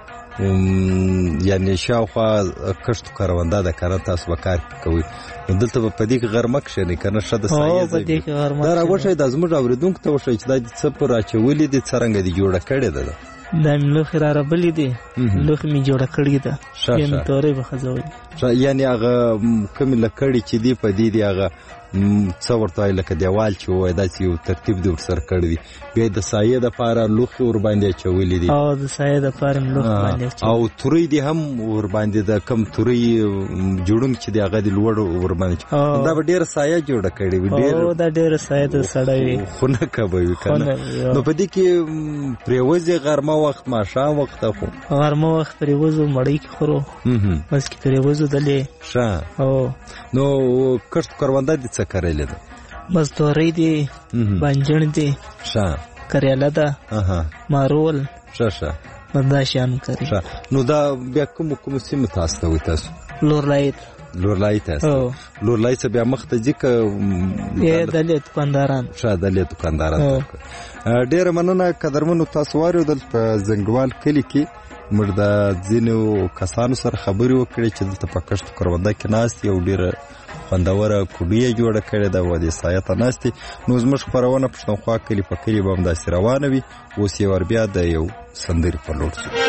یعنی شاوخوا کښتو کرونده ده که نه تاسو به کار کوئ دلته به په دې کې غرمه کښېنئ که نه ښه د سایې ځای دا راوښیئ دا زموږ اورېدونکو ته وښیئ چې دا دې څه پر اچولي دي څرنګه دې جوړه کړې ده. دا مې لوښې را ربلې دي لوښې مې جوړه کړې ده یعنې تورې به خځولې یعنې هغه کومې لکړې چې دي په دې دي هغه څه ورته وایي لکه دیوال چې ووایي داسې یو ترتیب دې ورسره کړی دي بیا د سایې دپاره لوښې ورباندې اچولي دي او د سایې دپاره مې لوښې باندې اچولي او تورۍ دې هم ورباندې د کم تورۍ جوړونکی چې دی هغه دې لوړ ورباندې دا به ډېره سایه جوړه کړې وي او دا ډېره سایه د سړی وي خو نه کبه وي که نه. نو په دې کې پرېوځې غرمه وخت ماښام وخت خو غرمه وخت پرېوځو مړۍ کې خورو بس کې پرېوځو دلې ښه. او نو کښت کرونده دې څه کرلې ده؟ بس تورۍ دي بانجڼ دي ښه کریاله ده مارول ښه ښه دا شیان کري. نو دا بیا کومو کومو سیمو ته استوئ تاسو؟ لورلای لورلای ته استوئ. لورلای څه بیا مخ ته ځي که دلې دوکانداران؟ ښه دلې دوکانداران. ډېره مننه قدرمنو تاسو واورېدل په زنګوال کلي کې موږ د ځینو کسانو سره خبرې وکړې چې دلته په کښتو کرونده کې ناست یو ډېره خوندوره کوډۍ یې جوړه کړې ده او دې سایه ته ناست دي. نو زموږ خپرونه پښتونخوا کلي په کلي به همداسې روانه وي. اوس یې ور بیا د یو سندرې په لور ځو.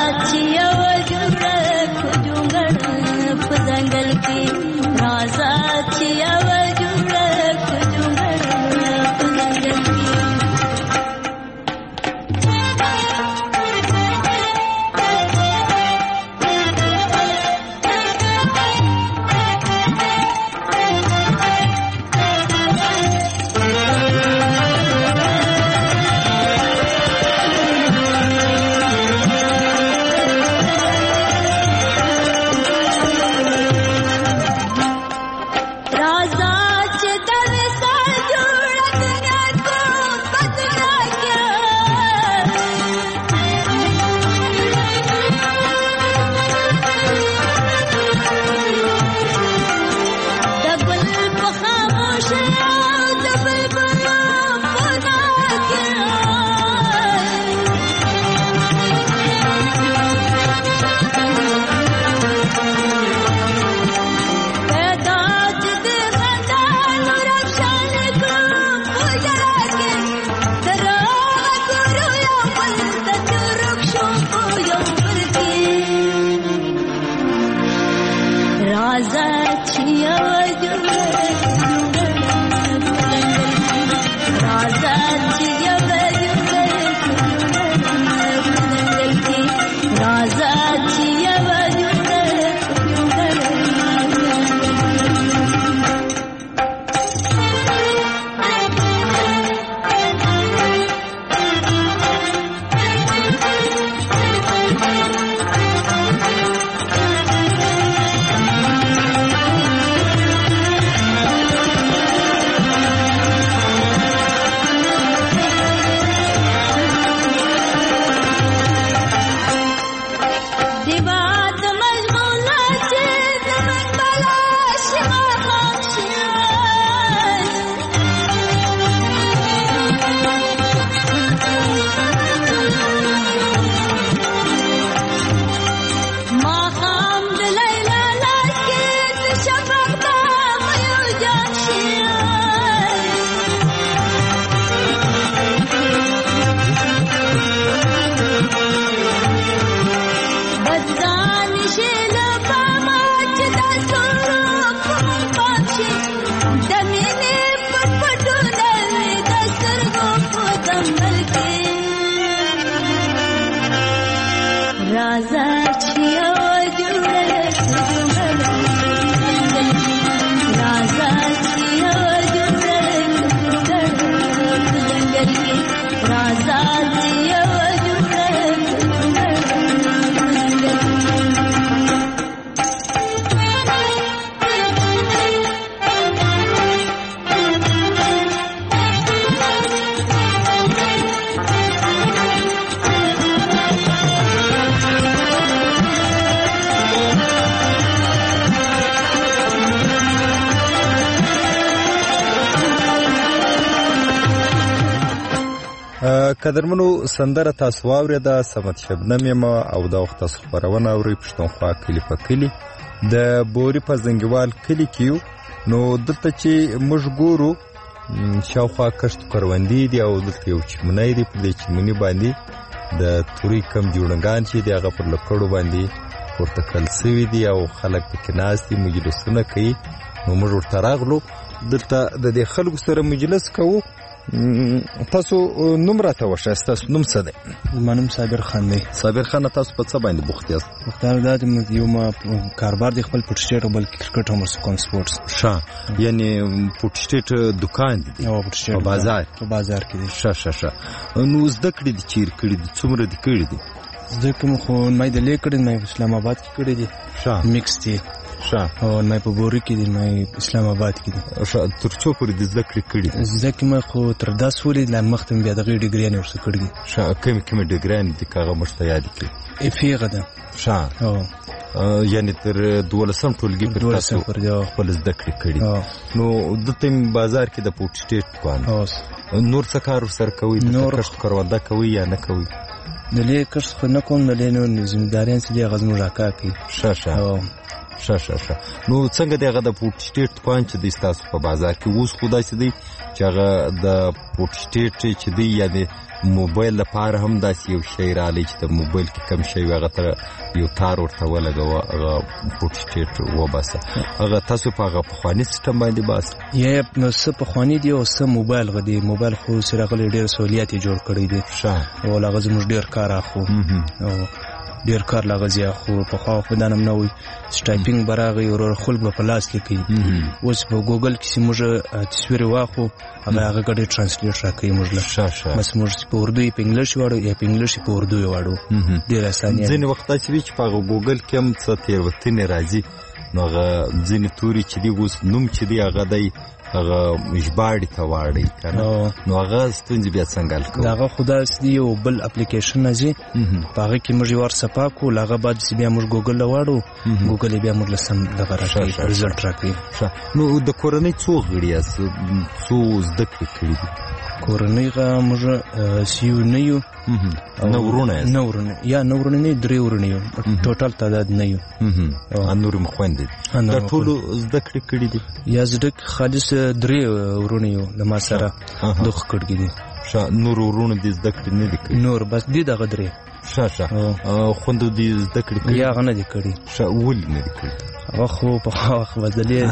राजा قدرمنو سندره تاسو واورېده صمد شبنم یم او دا وخت تاسو خبرونه اورئ پښتونخوا کلي په کلي د بوري په زنګوال کلي کې یو نو دلته چې موږ ګورو شاوخوا کښت کروندې دي او دلته یو چمنی دی په دې چمني باندې د توري کم جوړنګان چې دی هغه پر لکړو باندې پورته کړل سوي دي او خلک پکې ناست دي مجلسونه کوي نو موږ ورته راغلو دلته د دې خلکو سره مجلس کوو تاسو نوم راته وښایه ستاسو نوم څه دی؟ زما نوم صابر خان دی. صابر خان تاسو په څه باندې بوخت یاست؟ بوختار دا یو ما کاروبار دی خپل پټ سټیټ او بلکې کرکټ هم کوم سپورتس ښه یعنی پټ سټیټ دکان دی او پټ سټیټ په بازار په بازار کې دی. ښه ښه ښه نو زده کړې دي چیر کړې دي څومره دي کړې دي؟ زده کوم خو مې د لیکړې مې اسلام آباد کې کړې دي. ښه میکس دی ښه او مې په بوري کې دي مې اسلام آباد کې دي. ښه تر څو پورې د زده کړې کړې دي؟ زده کوم خو تر داس ولې لا مخته بیا دغه ډیګري نه ورسره کړې دي. ښه کوم کوم ډیګري دي کاغه مشته یاد کړې؟ اف ای غدا ښه او یعنی تر دولسم ټولګي پر تاسو خپل زده کړې کړې نو د تیم بازار کې د پټ سټیټ کوان نور څه کار سره کوي د کښت کرونده کوي یا نه کوي؟ د لې کښت خو نه کوم د لې نو ذمہداریان چې دی غزمو راکا کوي. ښه ښه ښه ښه ښه نو څنګه دی هغه د پټ سټیټ کوان چې د تاسو په بازار کې اوس خو داسې دی چې هغه د پټ سټیټ چې دی یعنی موبایل لپاره هم داسې یو شی رالی چې د موبایل کې کم شی هغه ته یو تار ورته ولګوه هغه پټ سټیټ وباسه هغه تاسو په هغه پخواني سیسټم باندې باسه یا نو څه پخواني دی او څه موبایل غدي موبایل خو سره غلي ډېر سہولیت جوړ کړی دی. ښه او هغه زموږ ډېر کار اخو او ډیر کار لغزي خو په خوا خو دانم نه وي سټایپینګ براغي او خلک په لاس لیکي اوس په ګوګل کې موږ تصویر واخو هغه هغه ګډي ترانسلیټ راکوي موږ له بس موږ په اردو په انګلیش واړو یا په انګلیش په اردو واړو ډیر اسانه ځینې وخت چې په ګوګل کې هم څه تیروتنې راځي نو هغه ځینې توري چې دی اوس نوم چې دی هغه دی هغه ژباړې ته واړی کنه نو هغه ستونزې بیا څنګه حل کوو؟ هغه خو داسې دی یو بل اپلیکیشن راځي په هغه کې موږ یې ورصفا کړو هغه بعد چې بیا موږ ګوګل له واړو ګوګل بیا موږ له سم دغه راکوي رزلټ راکوي. نو د کورنۍ څو غړي یاست څو زده کړې کړي دي؟ کورنۍ غا موږ سیو نه یو نه ورونه نه ورونه یا نه ورونه نه درې ورونه یو ټوټل تعداد نه یو ان نور مخوند دا ټول زده کړې کړي دي یا زده خالص درې ورونه یو لمه سره دوه کړګي دي. ښه نور ورونه دي زده کړې نه دي کړي؟ نور بس دي دغه درې. ښه ښه خوند دي زده کړې کړي یا غنه دي کړي؟ ښه ولې نه دي کړي؟ هغه خو په خواخ بدلې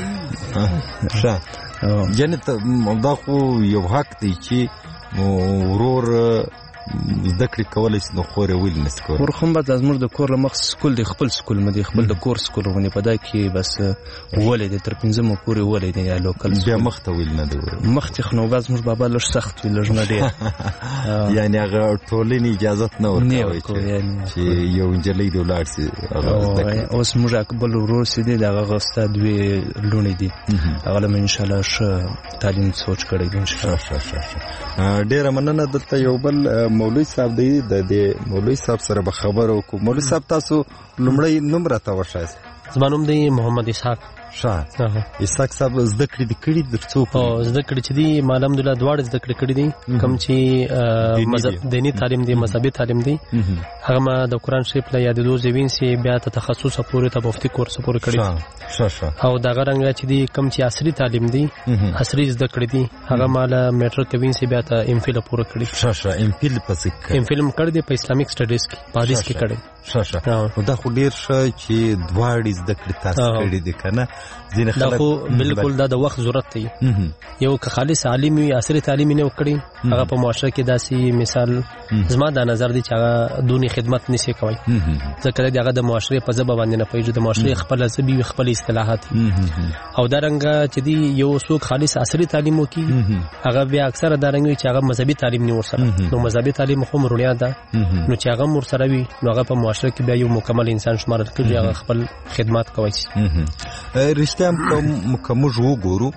ښه یعنی دا خو یو حق دی چې ورور زده کړې کولی شي نو خور یې ولې نشي کولی؟ خور هم به زموږ د کور له مخې سکول دی خپل سکول مې دی خپل د کور سکول غوندې په دا کې بس ولې دی تر پنځمه پورې ولې دی یا لوکل بیا مخته ولې نه دی مخته خو نو بس موږ بابا لږ سخت وي لږ نه ډېر یعنی هغه ټولنې اجازه نه ورکوي چې یو نجلۍ دې ولاړ شي اوس موږ بل ورور چې دی د هغه ستا دوې لوڼې دي هغه له ان شاء الله ښه تعلیم سوچ کړی دی ان شاء الله. ډېره مننه. دلته یو بل مولوي صاحب دی د دې مولوي صاحب سره به خبرو کو. مولوي صاحب تاسو لومړی نوم راته وښایئ. زما نوم دی محمد اسحاق. ښه اسحاق صاحب زده کړې دي کړي در څو؟ او زده کړې چې دي ما الحمدلله دواړه زده کړې کړي دي کوم چې دیني تعلیم دی مذهبي تعلیم دی هغه ما د قرآن شریف له یادېدو زوین سي بیا ته تخصص پورې ته مفتي کورس پورې کړی او دغه رنګ چې دی کوم چې عصري تعلیم دی عصري زده کړې دي هغه ما له میټرو کوین سي بیا ته ایم فل پورې کړی. ښه ښه ایم فل پسې ایم فل کړی دی په اسلامیک سټډیز کې په حدیث کې کړی. ښه ښه نو دا خو ډېر ښه چې دواړې زده کړې تاسو کړې دي کنه ځینې خلک خو بالکل دا د وخت ضرورت دی یو که خالص عالم وي عصري تعلیم نه وکړي هغه په معاشره کې داسې مثال زما دا نظر دی چې هغه دونی خدمت نشي کوي ځکه دا هغه د معاشره په ځبه باندې نه پیژي د معاشره خپل ځبي خپل اصطلاحات او دا رنګ چې دی یو څوک خالص عصري تعلیم وکي هغه بیا اکثره دا رنګ چې هغه مذهبي تعلیم نه ورسره نو مذهبي تعلیم خو مرونیا ده نو چې هغه ورسره وي نو هغه په معاشره کې بیا یو مکمل انسان شمارل کېږي هغه خپل خدمات کوي. رښتیا کوم موږ وګورو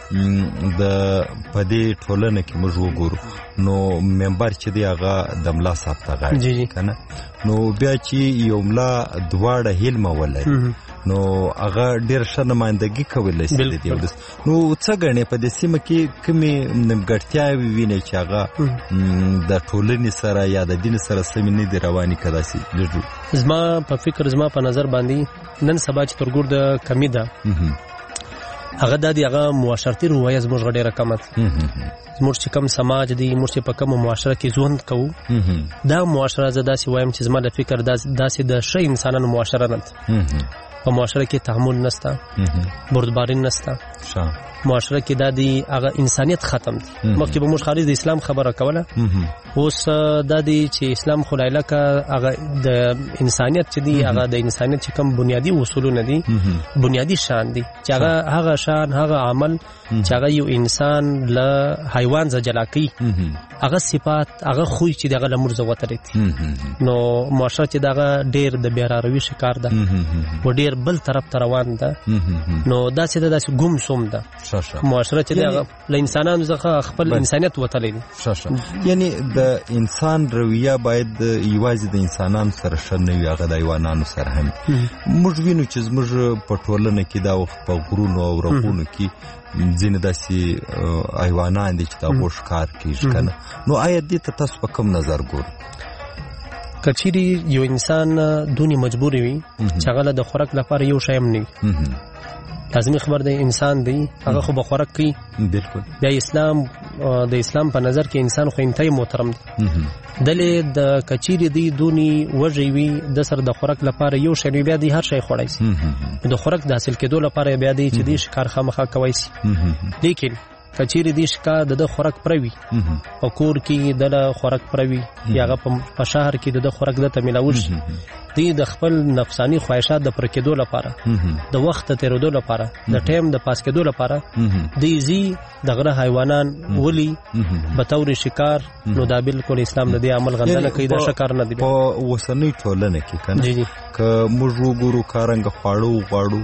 د پدې ټولنه کې موږ وګورو نو ممبر چې دی هغه د ملا صاحب ته غاړي کنه نو بیا چې یو ملا دواړه هیلمه ولري نو هغه ډیر ښه نمائندګي کولی شي د دې ولس نو څه ګڼې په دې سیمه کې کومې نیمګړتیاوې وینئ چې هغه د ټولنې سره یا د دین سره سمې نه دي روانې که داسې زما په فکر زما په نظر باندې نن سبا چې ترګور د کمی ده هغه د دې هغه معاشرتي رویه زموږ ډېره کمه ده زموږ چې کم سماج دی موږ چې په کومه معاشره کې ژوند کوو دا معاشره زه داسې وایم چې زما د فکر داسې د ښه انسانانو معاشره نه ده په معاشره کې تحمل نسته بردباري نسته معاشره کې دا دی هغه انسانیت ختم دی مخکې به موږ خارج د اسلام خبره کوله اوس دا دی چې اسلام خو لایلکه هغه د انسانیت چې دی هغه د انسانیت چې کوم بنیادی اصولونه دي بنیادی شان دي چې هغه هغه شان هغه عمل چې هغه یو انسان له حیوان څخه جلا کوي هغه صفات هغه خوی چې دغه لمر زوتره دي نو معاشره چې دغه ډیر د بیراروي شکار ده و ډیر بل طرف ته روان ده نو دا چې د داسې ګم سوم ده معاشره چې دغه له انسانانو څخه خپل انسانیت وتلی دي یعنی د انسان رویه باید یوازې د انسانانو سره ښه نه وي هغه د حیوانانو سره هم موږ وینو چې زموږ په ټولنه کې دا وخت په غرونو او رغونو کې ځینې داسې حیوانان دي چې د هغو ښکار کېږي که نه نو آیا دې ته تاسو په کوم نظر ګورئ که چیرې یو انسان دونې مجبور وي چې هغه له د خوراک لپاره یو شی هم نه وي لازمي خبر دی انسان دی هغه خو به خوراک کوي بالکل بیا اسلام د اسلام په نظر کې انسان خو انتهایی محترم دی دلې د کچيري دی دونی وږي وي د سر د خوراک لپاره یو شی بیا دی هر شی خوړای شي د خوراک د حاصل کېدو لپاره بیا دی چې دی شکار خامخا کوي شي لیکن کچيري دی شکا د خوراک پروي او کور کې د خوراک پروي یاغه په شهر کې د خوراک د تملاول شي دی د خپل نفسانی خواهشات د پر کېدو لپاره د وخت تیرودو لپاره د ټیم د پاس کېدو لپاره دی زی دغه حیوانان ولی به تور شکار نو دا بالکل اسلام د دې عمل غندنه کوي دا شکار نه دی په وسنۍ ټولنه کې کنه ک موږ وګورو کارنګ خواړو غواړو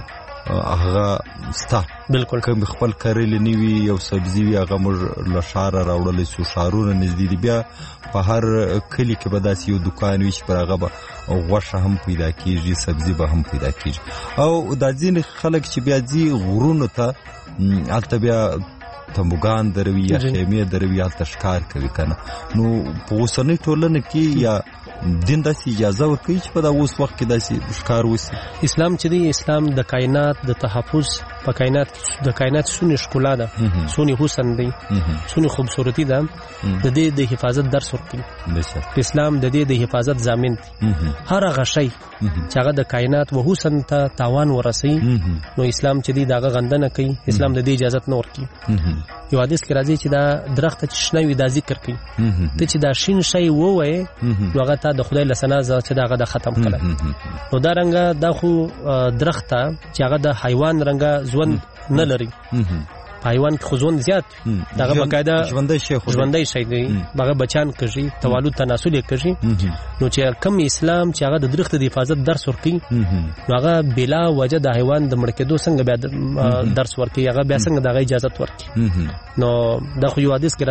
هغه ستا بالکل کوم خپل کړل نیوي یو سبزی وی هغه موږ له شار راوړل سو شارونه نږدې دي بیا په هر کلی کې به داسې یو دکان وي چې پر هغه به غوښه هم پیدا کیږي سبزی به هم پیدا کیږي او د ځین خلک چې بیا ځي غرونو ته البته بیا تمبوګان دروي یا خیمه دروي یا تشکار کوي کنه نو په اوسنۍ ټولنه کې یا دین داسې اجازه ورکوي چې په دا اوس وخت کې داسې ښکار وسي اسلام چې دی اسلام د کائنات د تحفظ په کائنات د کائنات سونی ښکلا ده سونی حسن دی سونی خوبصورتی ده د دې د حفاظت درس ورکوي اسلام د دې د حفاظت ضامن دی هر هغه شی چې هغه د کائنات و حسن ته تاوان ورسي نو اسلام چې دی دغه غندنه کوي اسلام د دې اجازه نه ورکوي یو حدیث کې راځي چې دا درخت چې شنه وي دا ذکر کوي ته چې دا شین شی ووایې نو هغه ته د خدای له ثنا چې دا هغه د ختم کړه نو دا رنګه دا خو درخت چې هغه د حیوان رنګه ژوند نه لري حیوان کې خو ژوند زیات دغه باقاعده ژوندۍ شی ژوندۍ شی دی هغه بچان کوي توالد تناسل کوي نو چې کم اسلام چې هغه د درخت د حفاظت درس ورکوي نو هغه بلا وجه د حیوان د مړ کېدو څنګه بیا درس ورکوي هغه بیا څنګه دغه اجازه ورکوي نو دا خو یو حدیث کې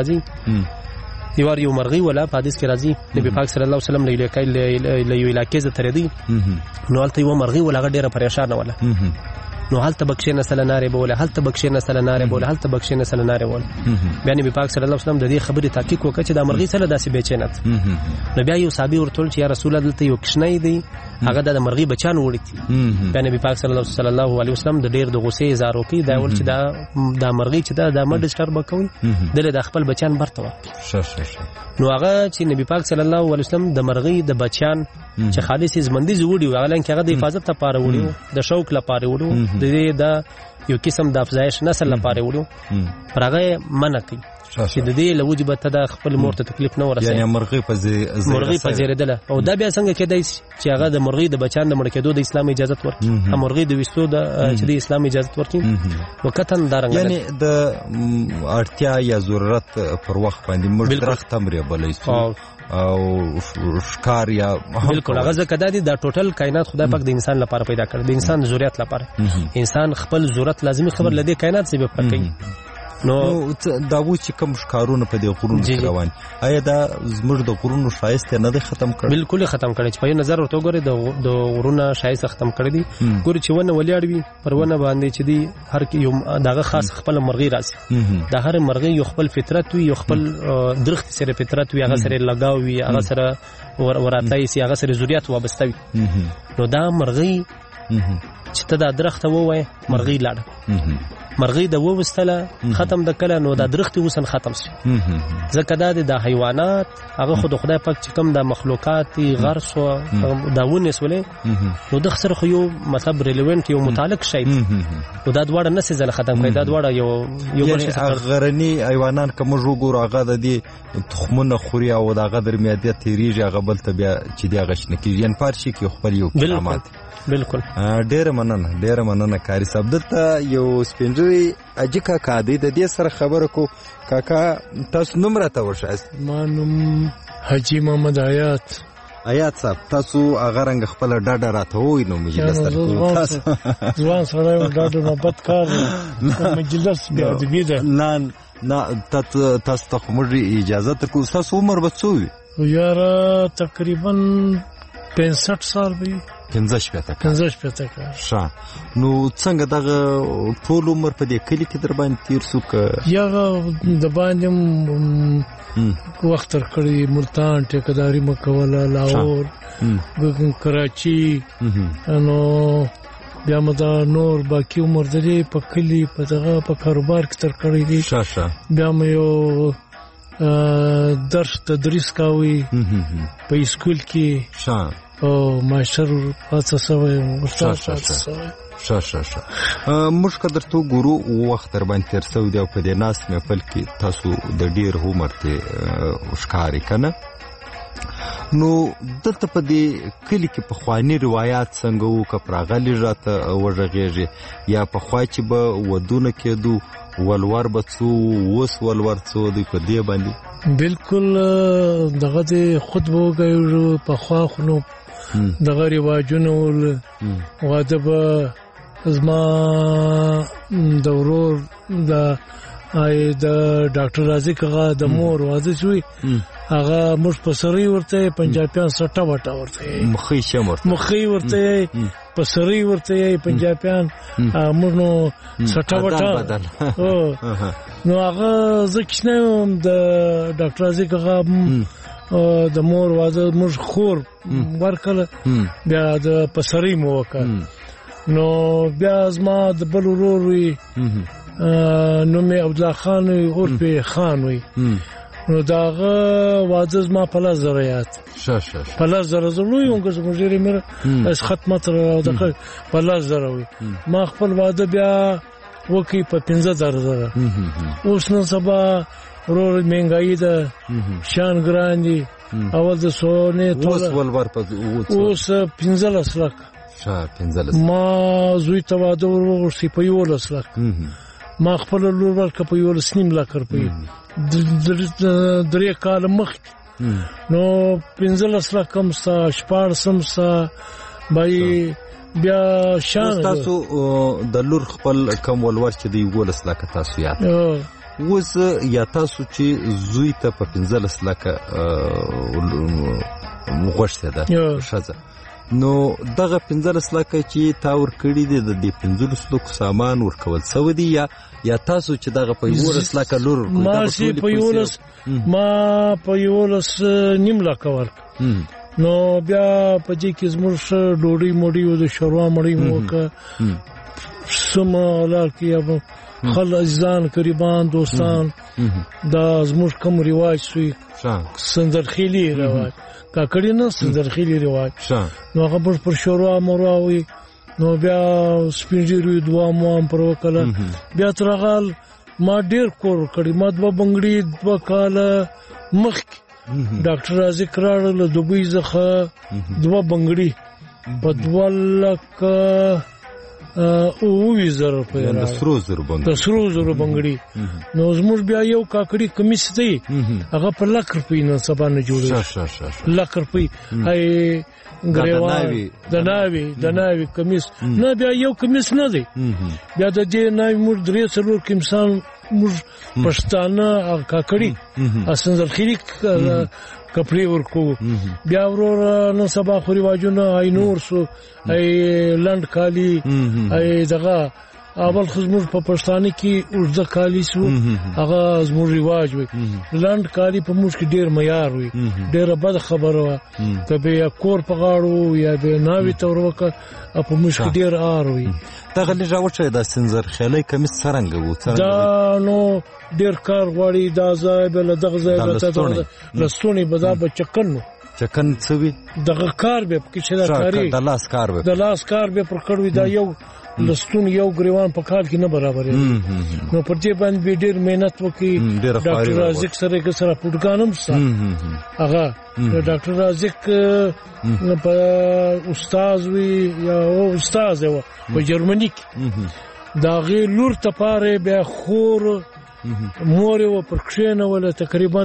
راځي یو یو مرغی ولا په حدیث کې راځي نبی پاک صلی الله علیه وسلم له یو له یو علاقې ز تر دی نو هلته یو مرغی ولا ډیره پریشان ولا نو هلته بخښه نسل ناره بوله هلته بخښه نسل ناره بوله هلته بخښه نسل ناره بوله بیا نبی پاک صلی الله علیه وسلم د دې خبرې تحقیق وکړ چې د مرغی سره داسې بیچینت نو بیا یو صحابي ورته چې یا رسول الله دلته یو کښنی دی هغه د مرغی بچان وړي بیا نبی پاک صلی الله علیه وسلم د ډیر د غصې اظهار وکړي دا ول چې دا د مرغی چې دا د مډ ډسټرب کوي دله د خپل بچان برته وکړي نو هغه چې نبی پاک صلی الله علیه وسلم د مرغی د بچان چې خالص زمندي زوړي هغه لکه هغه د حفاظت لپاره وړي د شوق لپاره وړي د دې د یو قسم د افزایش نسل لپاره وړو پر هغه منع کوي چې د دې له وجبه ته د خپل مور ته تکلیف نه ورسي یعنی مرغی په زیره مرغی په زیره ده او دا بیا څنګه کېدای چې هغه د مرغی د بچان د مړ کېدو د اسلام اجازه ورکړي هم مرغی د وستو د چې د اسلام اجازه ورکړي وکتن دارنګ یعنی د اړتیا یا ضرورت پر وخت باندې موږ درخت تمری بلې او ښکار یا بالکل هغه ځکه دا دي دا ټوټل کائنات خدای پاک د انسان لپاره پیدا کړ د انسان ضرورت لپاره انسان خپل ضرورت لازمي خبر لدی کائنات څخه په کوي نو دا و چې کوم ښکارونه په دې غرونو کې روان آیا دا زموږ د غرونو ښایست نه دی ختم کړی؟ بالکل ختم کړی چې په نظر ورته وګورئ د غرونو ښایست ختم کړی دی. ګوري چې ونه ولیاړ وي پر ونه باندې چې دی هر یو دغه خاص خپل مرغي راسي د هر مرغي یو خپل فطرت وي، یو خپل درخت سره فطرت وي، هغه سره لگاو وي، هغه سره وراتای سي، هغه سره ذریات وابسته وي. نو دا مرغي چې ته دا درخت ووای مرغي لاړه مرغي د ووستله ختم د کله نو دا درخت وسن ختم شي. ځکه دا د حیوانات هغه خود خدای پاک چې کوم د مخلوقات غرس او دا ونس ولې نو د خسر خو یو مطلب ریلیونت یو متعلق شي نو دا دواړه نه سي ختم کړي. دا دواړه یو یو بل شي غرني حیوانات کوم وګورو هغه د دې تخمونه خوري او د هغه در میادې تیریږي هغه بل ته بیا چې دی هغه شنه کیږي ان پارشي کې خپل یو کرامات. بالکل ډېر مننه ډېر مننه کاری صاحب. دلته یو سپینځوي اجي کاکا دی د دې سره خبره کو. کاکا تاسو نوم راته ورشاست؟ ما نوم حاجی محمد حیات. حیات صاحب تاسو هغه رنګ خپل ډاډه راته وای نو مجلس تر تاسو ځوان سره ډاډه نه بد کار مجلس بیا د بيده نه نه تاسو ته موږ اجازه تر تاسو عمر بڅوي یار تقریبا پنځه سال وي. پنځه شپته پنځه شپته کار ښه. نو څنګه دغه ټول عمر په دې کلی کې در باندې تیر سو که یغه د باندې وخت تر کړی ملتان ټیکداري مکوله لاهور کراچي نو بیا مدا نور باقی عمر درې په کلی په دغه په کاروبار کې تر کړی دي. ښه ښه. بیا مې یو درس تدریس کاوی په اسکول کې ښه او ماشر پاتې سوی استاد پاتې سوی. ښه ښه ښه. موږ قدر ته ګورو وخت در باندې تیر سو دی او په دې ناس مې خپل کې تاسو د ډیر عمر ته ښکاری کنه. نو دلته په دې کلی کې په خواني روایت څنګه وو کپراغلی راته وژغېږي یا په خوا چې به ودونه کېدو ولور بڅو وس ولور څو دی په دې باندې؟ بالکل دغه د خود وګورو په خوا خنو دغه رواجونه ول واده به زما د ورور د اې د ډاکټر رازق هغه د مور واده شوی هغه مش پسری ورته پنجابیان سټه وټه ورته مخې شمر مخې ورته پسری ورته پنجابیان موږ نو سټه وټه نو هغه ځکه د ډاکټر رازق هغه د مور واده موږ خور ورکله بیا د پسری مو وکړ. نو بیا زما د بل ورور وی نو مې عبدالله خان وی اور په خان وی نو داغه واده زما په لاس زریات شه شه په لاس زره زلو یو که زموږی مر اس ختمه تر دغه په لاس زره وی ما خپل واده بیا وکی په پنځه زره زره اوس نو سبا ورور مهنګای ده شان ګراندي اول د سونه اوس ولور په اوس پنځه لک شه پنځه لک ما زوی ته واده ورور سی په یو لک ما خپل لور ورک په یو سنیم لک روپی درې کال مخ نو پنځه لک کم سا شپار سم سا بای بیا شان تاسو د لور خپل کم ولور چې دی ولس لک تاسو یاد وس یا تاسو چې زوی ته په پنځه لک وغوښته ده شزه نو دغه پنځه لک چې تا ور کړی دی د دې پنځه لک سامان ورکول سو دی یا یا تاسو چې دغه په یو لک لور ما سي په یو لس ما په یو لس نیم لک ورک نو بیا په دې کې زموږ ډوډۍ موډي او د شوروا مړی موکه سم لار کې اب خل ازان قریبان دوستان دا زموږ کوم رواج سوی سندرخیلی رواج کاکړی نه سندرخیلی رواج نو هغه پر شوروا مروي نو بیا سپینجری دوا مو هم پر وکړه بیا ترغال ما ډیر کور کړی ما دوا بنگړي دوا کال مخ ډاکټر رازق راړل دوبۍ زخه دوا بنگړي په دوا لک او وی زر په د سرو زر بنگړي د سرو زر بنگړي نو زموږ بیا یو کاکړي کمیس دی هغه په لک روپۍ نه سبا نه جوړي لک روپۍ هاي ګریوان د ناوي د ناوي کمیس نه بیا یو کمیس نه دی بیا د دې ناوي موږ درې څلور کمسان موږ پښتانه کاکړي اسنځلخيري کپړې ورکو بیا ورور نن سبا خو رواجونه ای نور سو ای لند کالی ای دغه اول خزمور په پښتانه کې ورځ کالی سو هغه زموږ رواج وي لند کالی په موږ کې ډیر معیار وي ډیره بد خبره وا کبه یا کور په غاړو یا به ناوي تور وکړه په موږ کې ډیر آر وي دغه لږه د سنځر خیالي کمیس څرنګ وو دا نو ډیر کار غواړي دا ځای بل دغه ځای به لستونی بدا به چکنو چکن څه وي دغه کار به کې چې دا کاری د لاس کار به د لاس کار به پر کړوي دا یو لستون یو ګریوان په کال کې نه برابر دی نو پر دې باندې ډیر مهنت وکي ډاکټر رازق سره کې سره پټګانم سره هغه ډاکټر رازق په استاد وی یا استاد و په جرمني کې دا غي لور ته پاره بیا خور مور و پر کښینه ولا تقریبا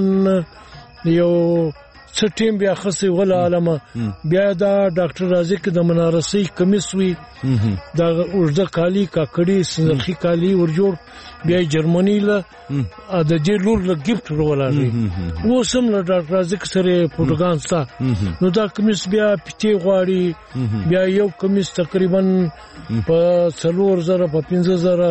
یو څه ټیم بیا خسي ولا علامه بیا دا ډاکټر رازق د منارسي کمیس وی دا ورځ کالی کاکړي سنخي کالی ورجوړ بیا جرمني له د دې لور له گیفت ورولاږي و سم له ډاکټر رازق سره پروګرام ستا نو دا کمیس بیا پټي غواړي بیا یو کمیس تقریبا په څلور زره په پنځه زره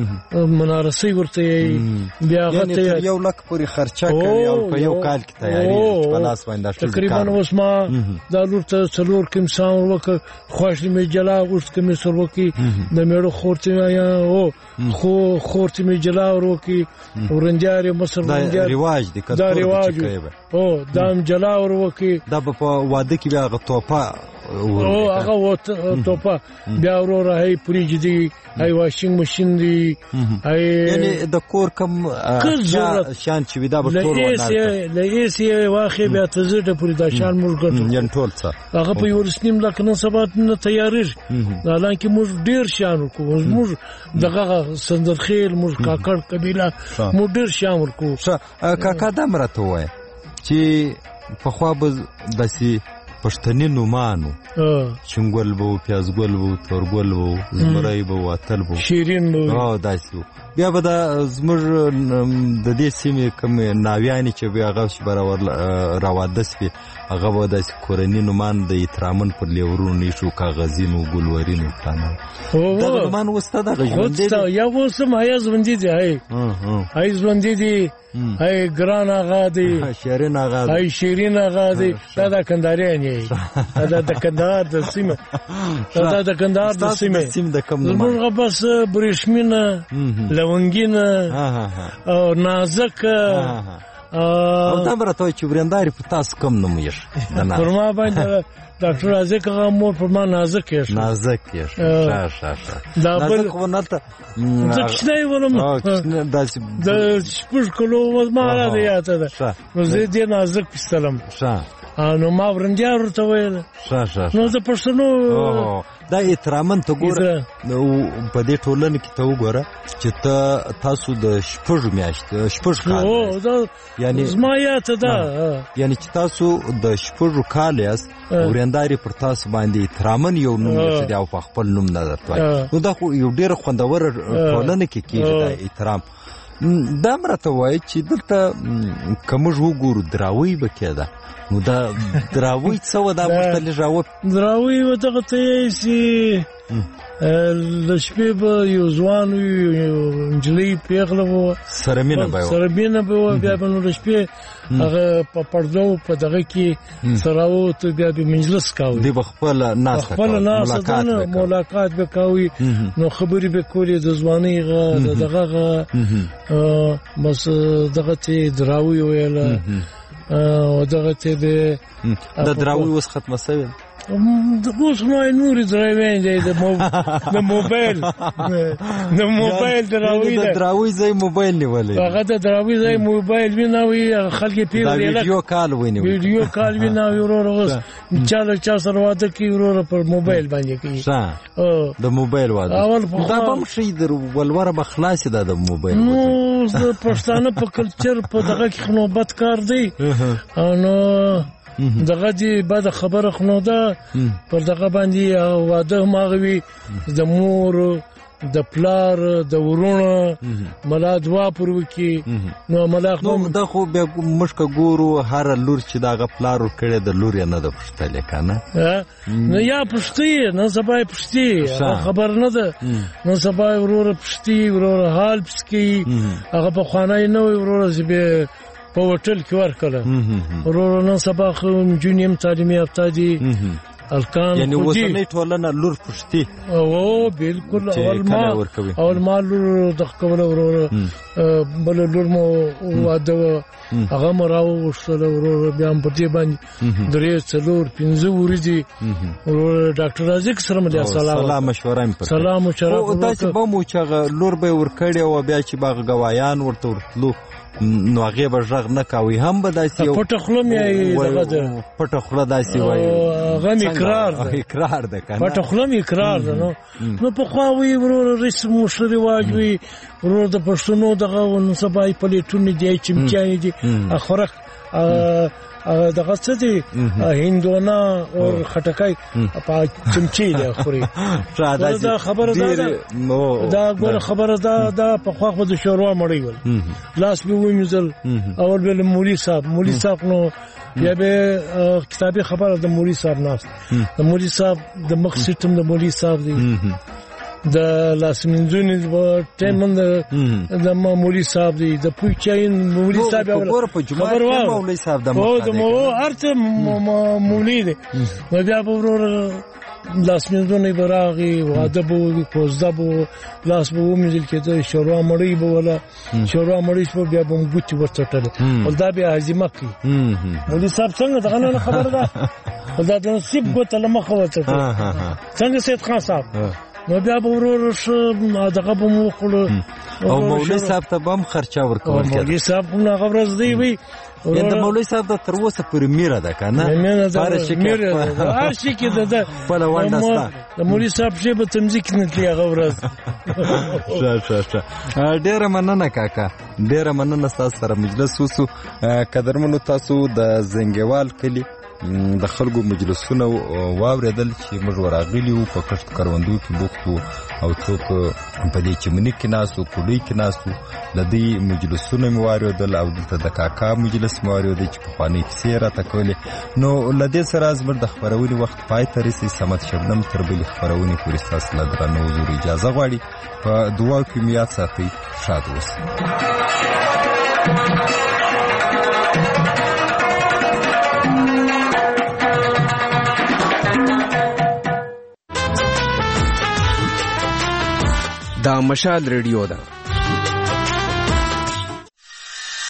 منارسي ورته بیا غته یو لک پوری خرچه کوي او په یو کال کې تیاری په لاس باندې تقریبا اوس ما دا لور ته څلور کمسان وکړ خوښ می جلا اوس کمی سر وکي د میړو خورته یا او خو خورته می جلا وکي ورنجاري مصر ورنجاري رواج دي دا رواج او دام جلا وکي دا په واده کې بیا غطوپا او هغه وته توپا بیا ورور هي پریجدي هي واشینګ ماشين دي هي یعنی د کور کم شان چې ودا په ټول ونه لېسي واخې بیا تزړه پوری دا شان موږ ګټو ین ټول څه هغه په ورسنیم لکه نن سبا نه تیاری حالان کې موږ ډیر شان ورکو موږ دغه سندرخیل موږ کاکړ قبيله موږ ډیر شان ورکو کاکا د مرته وای چې په خوا به داسي پښتني نومانو چنګول بو پیازګول بو تورګول بو زمرای بو واتل بو شیرین بو او داسو بیا به د زمر د دې سیمې کوم ناویانی چې بیا هغه شي برابر راوادس په هغه به د کورنی نومان د اترامن پر لیورونو نشو کاغذینو ګلورینو پلانو دا نومان وسته د غوښته یا وسم هيا ژوندې دي هي هي ژوندې دي هي ګران آغا دي شیرین آغا دي هي شیرین آغا دي دا د کندهار نه دا د کندهار د سیمه دا د کندهار د سیمه سیم د کم موږ بس برېښمینه لونګینه او نازک او دا مرته چې ورنداري په تاسو کم نومېش پر ما باندې ډاکټر رازق هغه مور پر ما نازک یې نازک یې ښه ښه ښه دا بل ونته د کښنه ولم د شپږ کلو ما را دی یاته ده نو زه دې نازک پستلم ښه نو ما ورنجار ورته ویل ښه ښه نو د پښتنو دا اترامن ته ګوره په دې ټولنه کې ته وګوره چې ته تاسو د شپږ میاشت شپږ کال یعنی زما یاته ده یعنی چې تاسو د شپږ کال یاست ورنداري پر تاسو باندې اترامن یو نوم دی او خپل نوم نه درته نو دا خو یو ډېر خوندور ټولنه کې کېږي دا احترام دا مرته وایي چې دلته کومج وګورو دراوی به کېده نو دا دراوی څه و دا مختلف جواب دراوی و دغه ته سي د شپې به یو ځوان یو انجلۍ پیغله وو سره مینه به سره مینه به بیا به نو د شپې هغه په پردو په دغه کې سره وو ته بیا به مجلس کاوه دی خپل ناس خپل ناس ملاقات به کاوه نو خبرې به کولې د ځوانۍ غ دغه بس دغه ته دراوی ویل او دغه ته د دراوی اوس ختمه شوی اوس نو نور دراوی دی د موبایل د موبایل دراوی د دراوی ځای موبایل نیولې هغه د دراوی ځای موبایل ویناوي خلک پیر دی ویډیو کال ویني ویډیو کال ویناوي ورور اوس چاله چا سره واده کوي ورور پر موبایل باندې کوي او د موبایل واده دا هم شي در ولوره بخلاص ده د موبایل نو پښتانه په کلچر په دغه کې نوبت کار دی نو دغه دی بعد خبره خنو ده پر دغه باندې واده ماغوي د مور د پلار د ورونو ملا دوا پر وکي نو ملا نو دا خو بیا موږ که ګورو هر لور چې دغه پلار ورکړی د لور یې نه ده پوښتلې که نه نو یا پوښتي نن سبا یې پوښتي خبر نه ده نن سبا یې وروره پوښتي وروره حال پس کوي هغه پخوانی نه وي وروره چې بیا په هوټل کې ورکړه وروره نن سبا خو نجونې هم تعلیمي یافته دي الکان یعنی اوسنۍ ټولنه لور پوښتي او بالکل اول ما اول ما لور د کوله وروره بل لور مو واده هغه مراو وشله وروره بیا هم په دې باندې درې څلور پنځه ورځې وروره ډاکټر رازق سره مې سلام سلام مشوره مې پر سلام مشوره او داسې به مو چې لور به ورکړی او بیا چې باغ ګوایان ورته ورتلو نو هغې به غږ نه کوي هم به داسې پټه خوله مې دغه ده پټه خوله داسې وایي هغه مې اقرار ده اقرار ده که نه پټه خوله مې اقرار ده نو نو پخوا وي وروره رسم و ښه رواج وي وروره د پښتنو دغه نن سبا یې پلیټونه دي چمچیانې دي خوراک دغه څه دي هندونه او خټکای په چمچي دی خوري دا خبره ده دا ګوره خبره ده دا په خوا خو د شوروا مړی ول لاس به وینځل اول به مولوی صاحب مولوی صاحب نو بیا به کتابي خبره د مولوی صاحب ناس د مولوی صاحب د مخ سیټم د مولوی صاحب دی د لاسمنځونی په ټیمند د مولوی صاحب دی د پوچاین مولوی صاحب خبر واو مولوی صاحب د مو د مو ارته مولوی دی نو بیا به ورور لاسمنځونی براغي واده بو کوزده بو لاس بو مزل کېده شوروا مړی بو ولا شوروا مړی په بیا بم ګوتی ورڅټل ولدا بیا عزمه کی مولوی صاحب څنګه دغه خبر ده ولدا د نصیب ګوت لمخ ورڅټل څنګه سید خان صاحب نو بیا به ورور دغه به مو خوړو او مولوی صاحب ته به هم خرچه ورکول کېده مولوی صاحب هم هغه ورځ دی وي یعنې د مولوی صاحب د تر اوسه پورې میره ده که نه هر شي کې ده خپله ونډه شته د مولوی صاحب پښې به تمځي کې نه تلي هغه ورځ ښه ښه ښه ډېره مننه کاکا ډېره مننه ستاسو سره مجلس وسو قدرمنو تاسو د زنګوال کلي د خلکو مجلسونه واورېدل چې موږ ورغلي وو په کښت کروندو کې بوخت وو او څوک په دې چمني کې ناست وو کوډۍ کې ناست وو له دې مجلسونه مې واورېدل او دلته د کاکا مجلس مې واورېدل چې پخوانۍ کیسې یې راته کولې نو له دې سره زموږ د خپرونې وخت پای ته رسي صمد شبنم تر بلې خپرونې پورې ستاسو له درنو حضور اجازه غواړي په دعا کې مې یاد ساتئ شاد اوسئ دا مشال ریډیو ده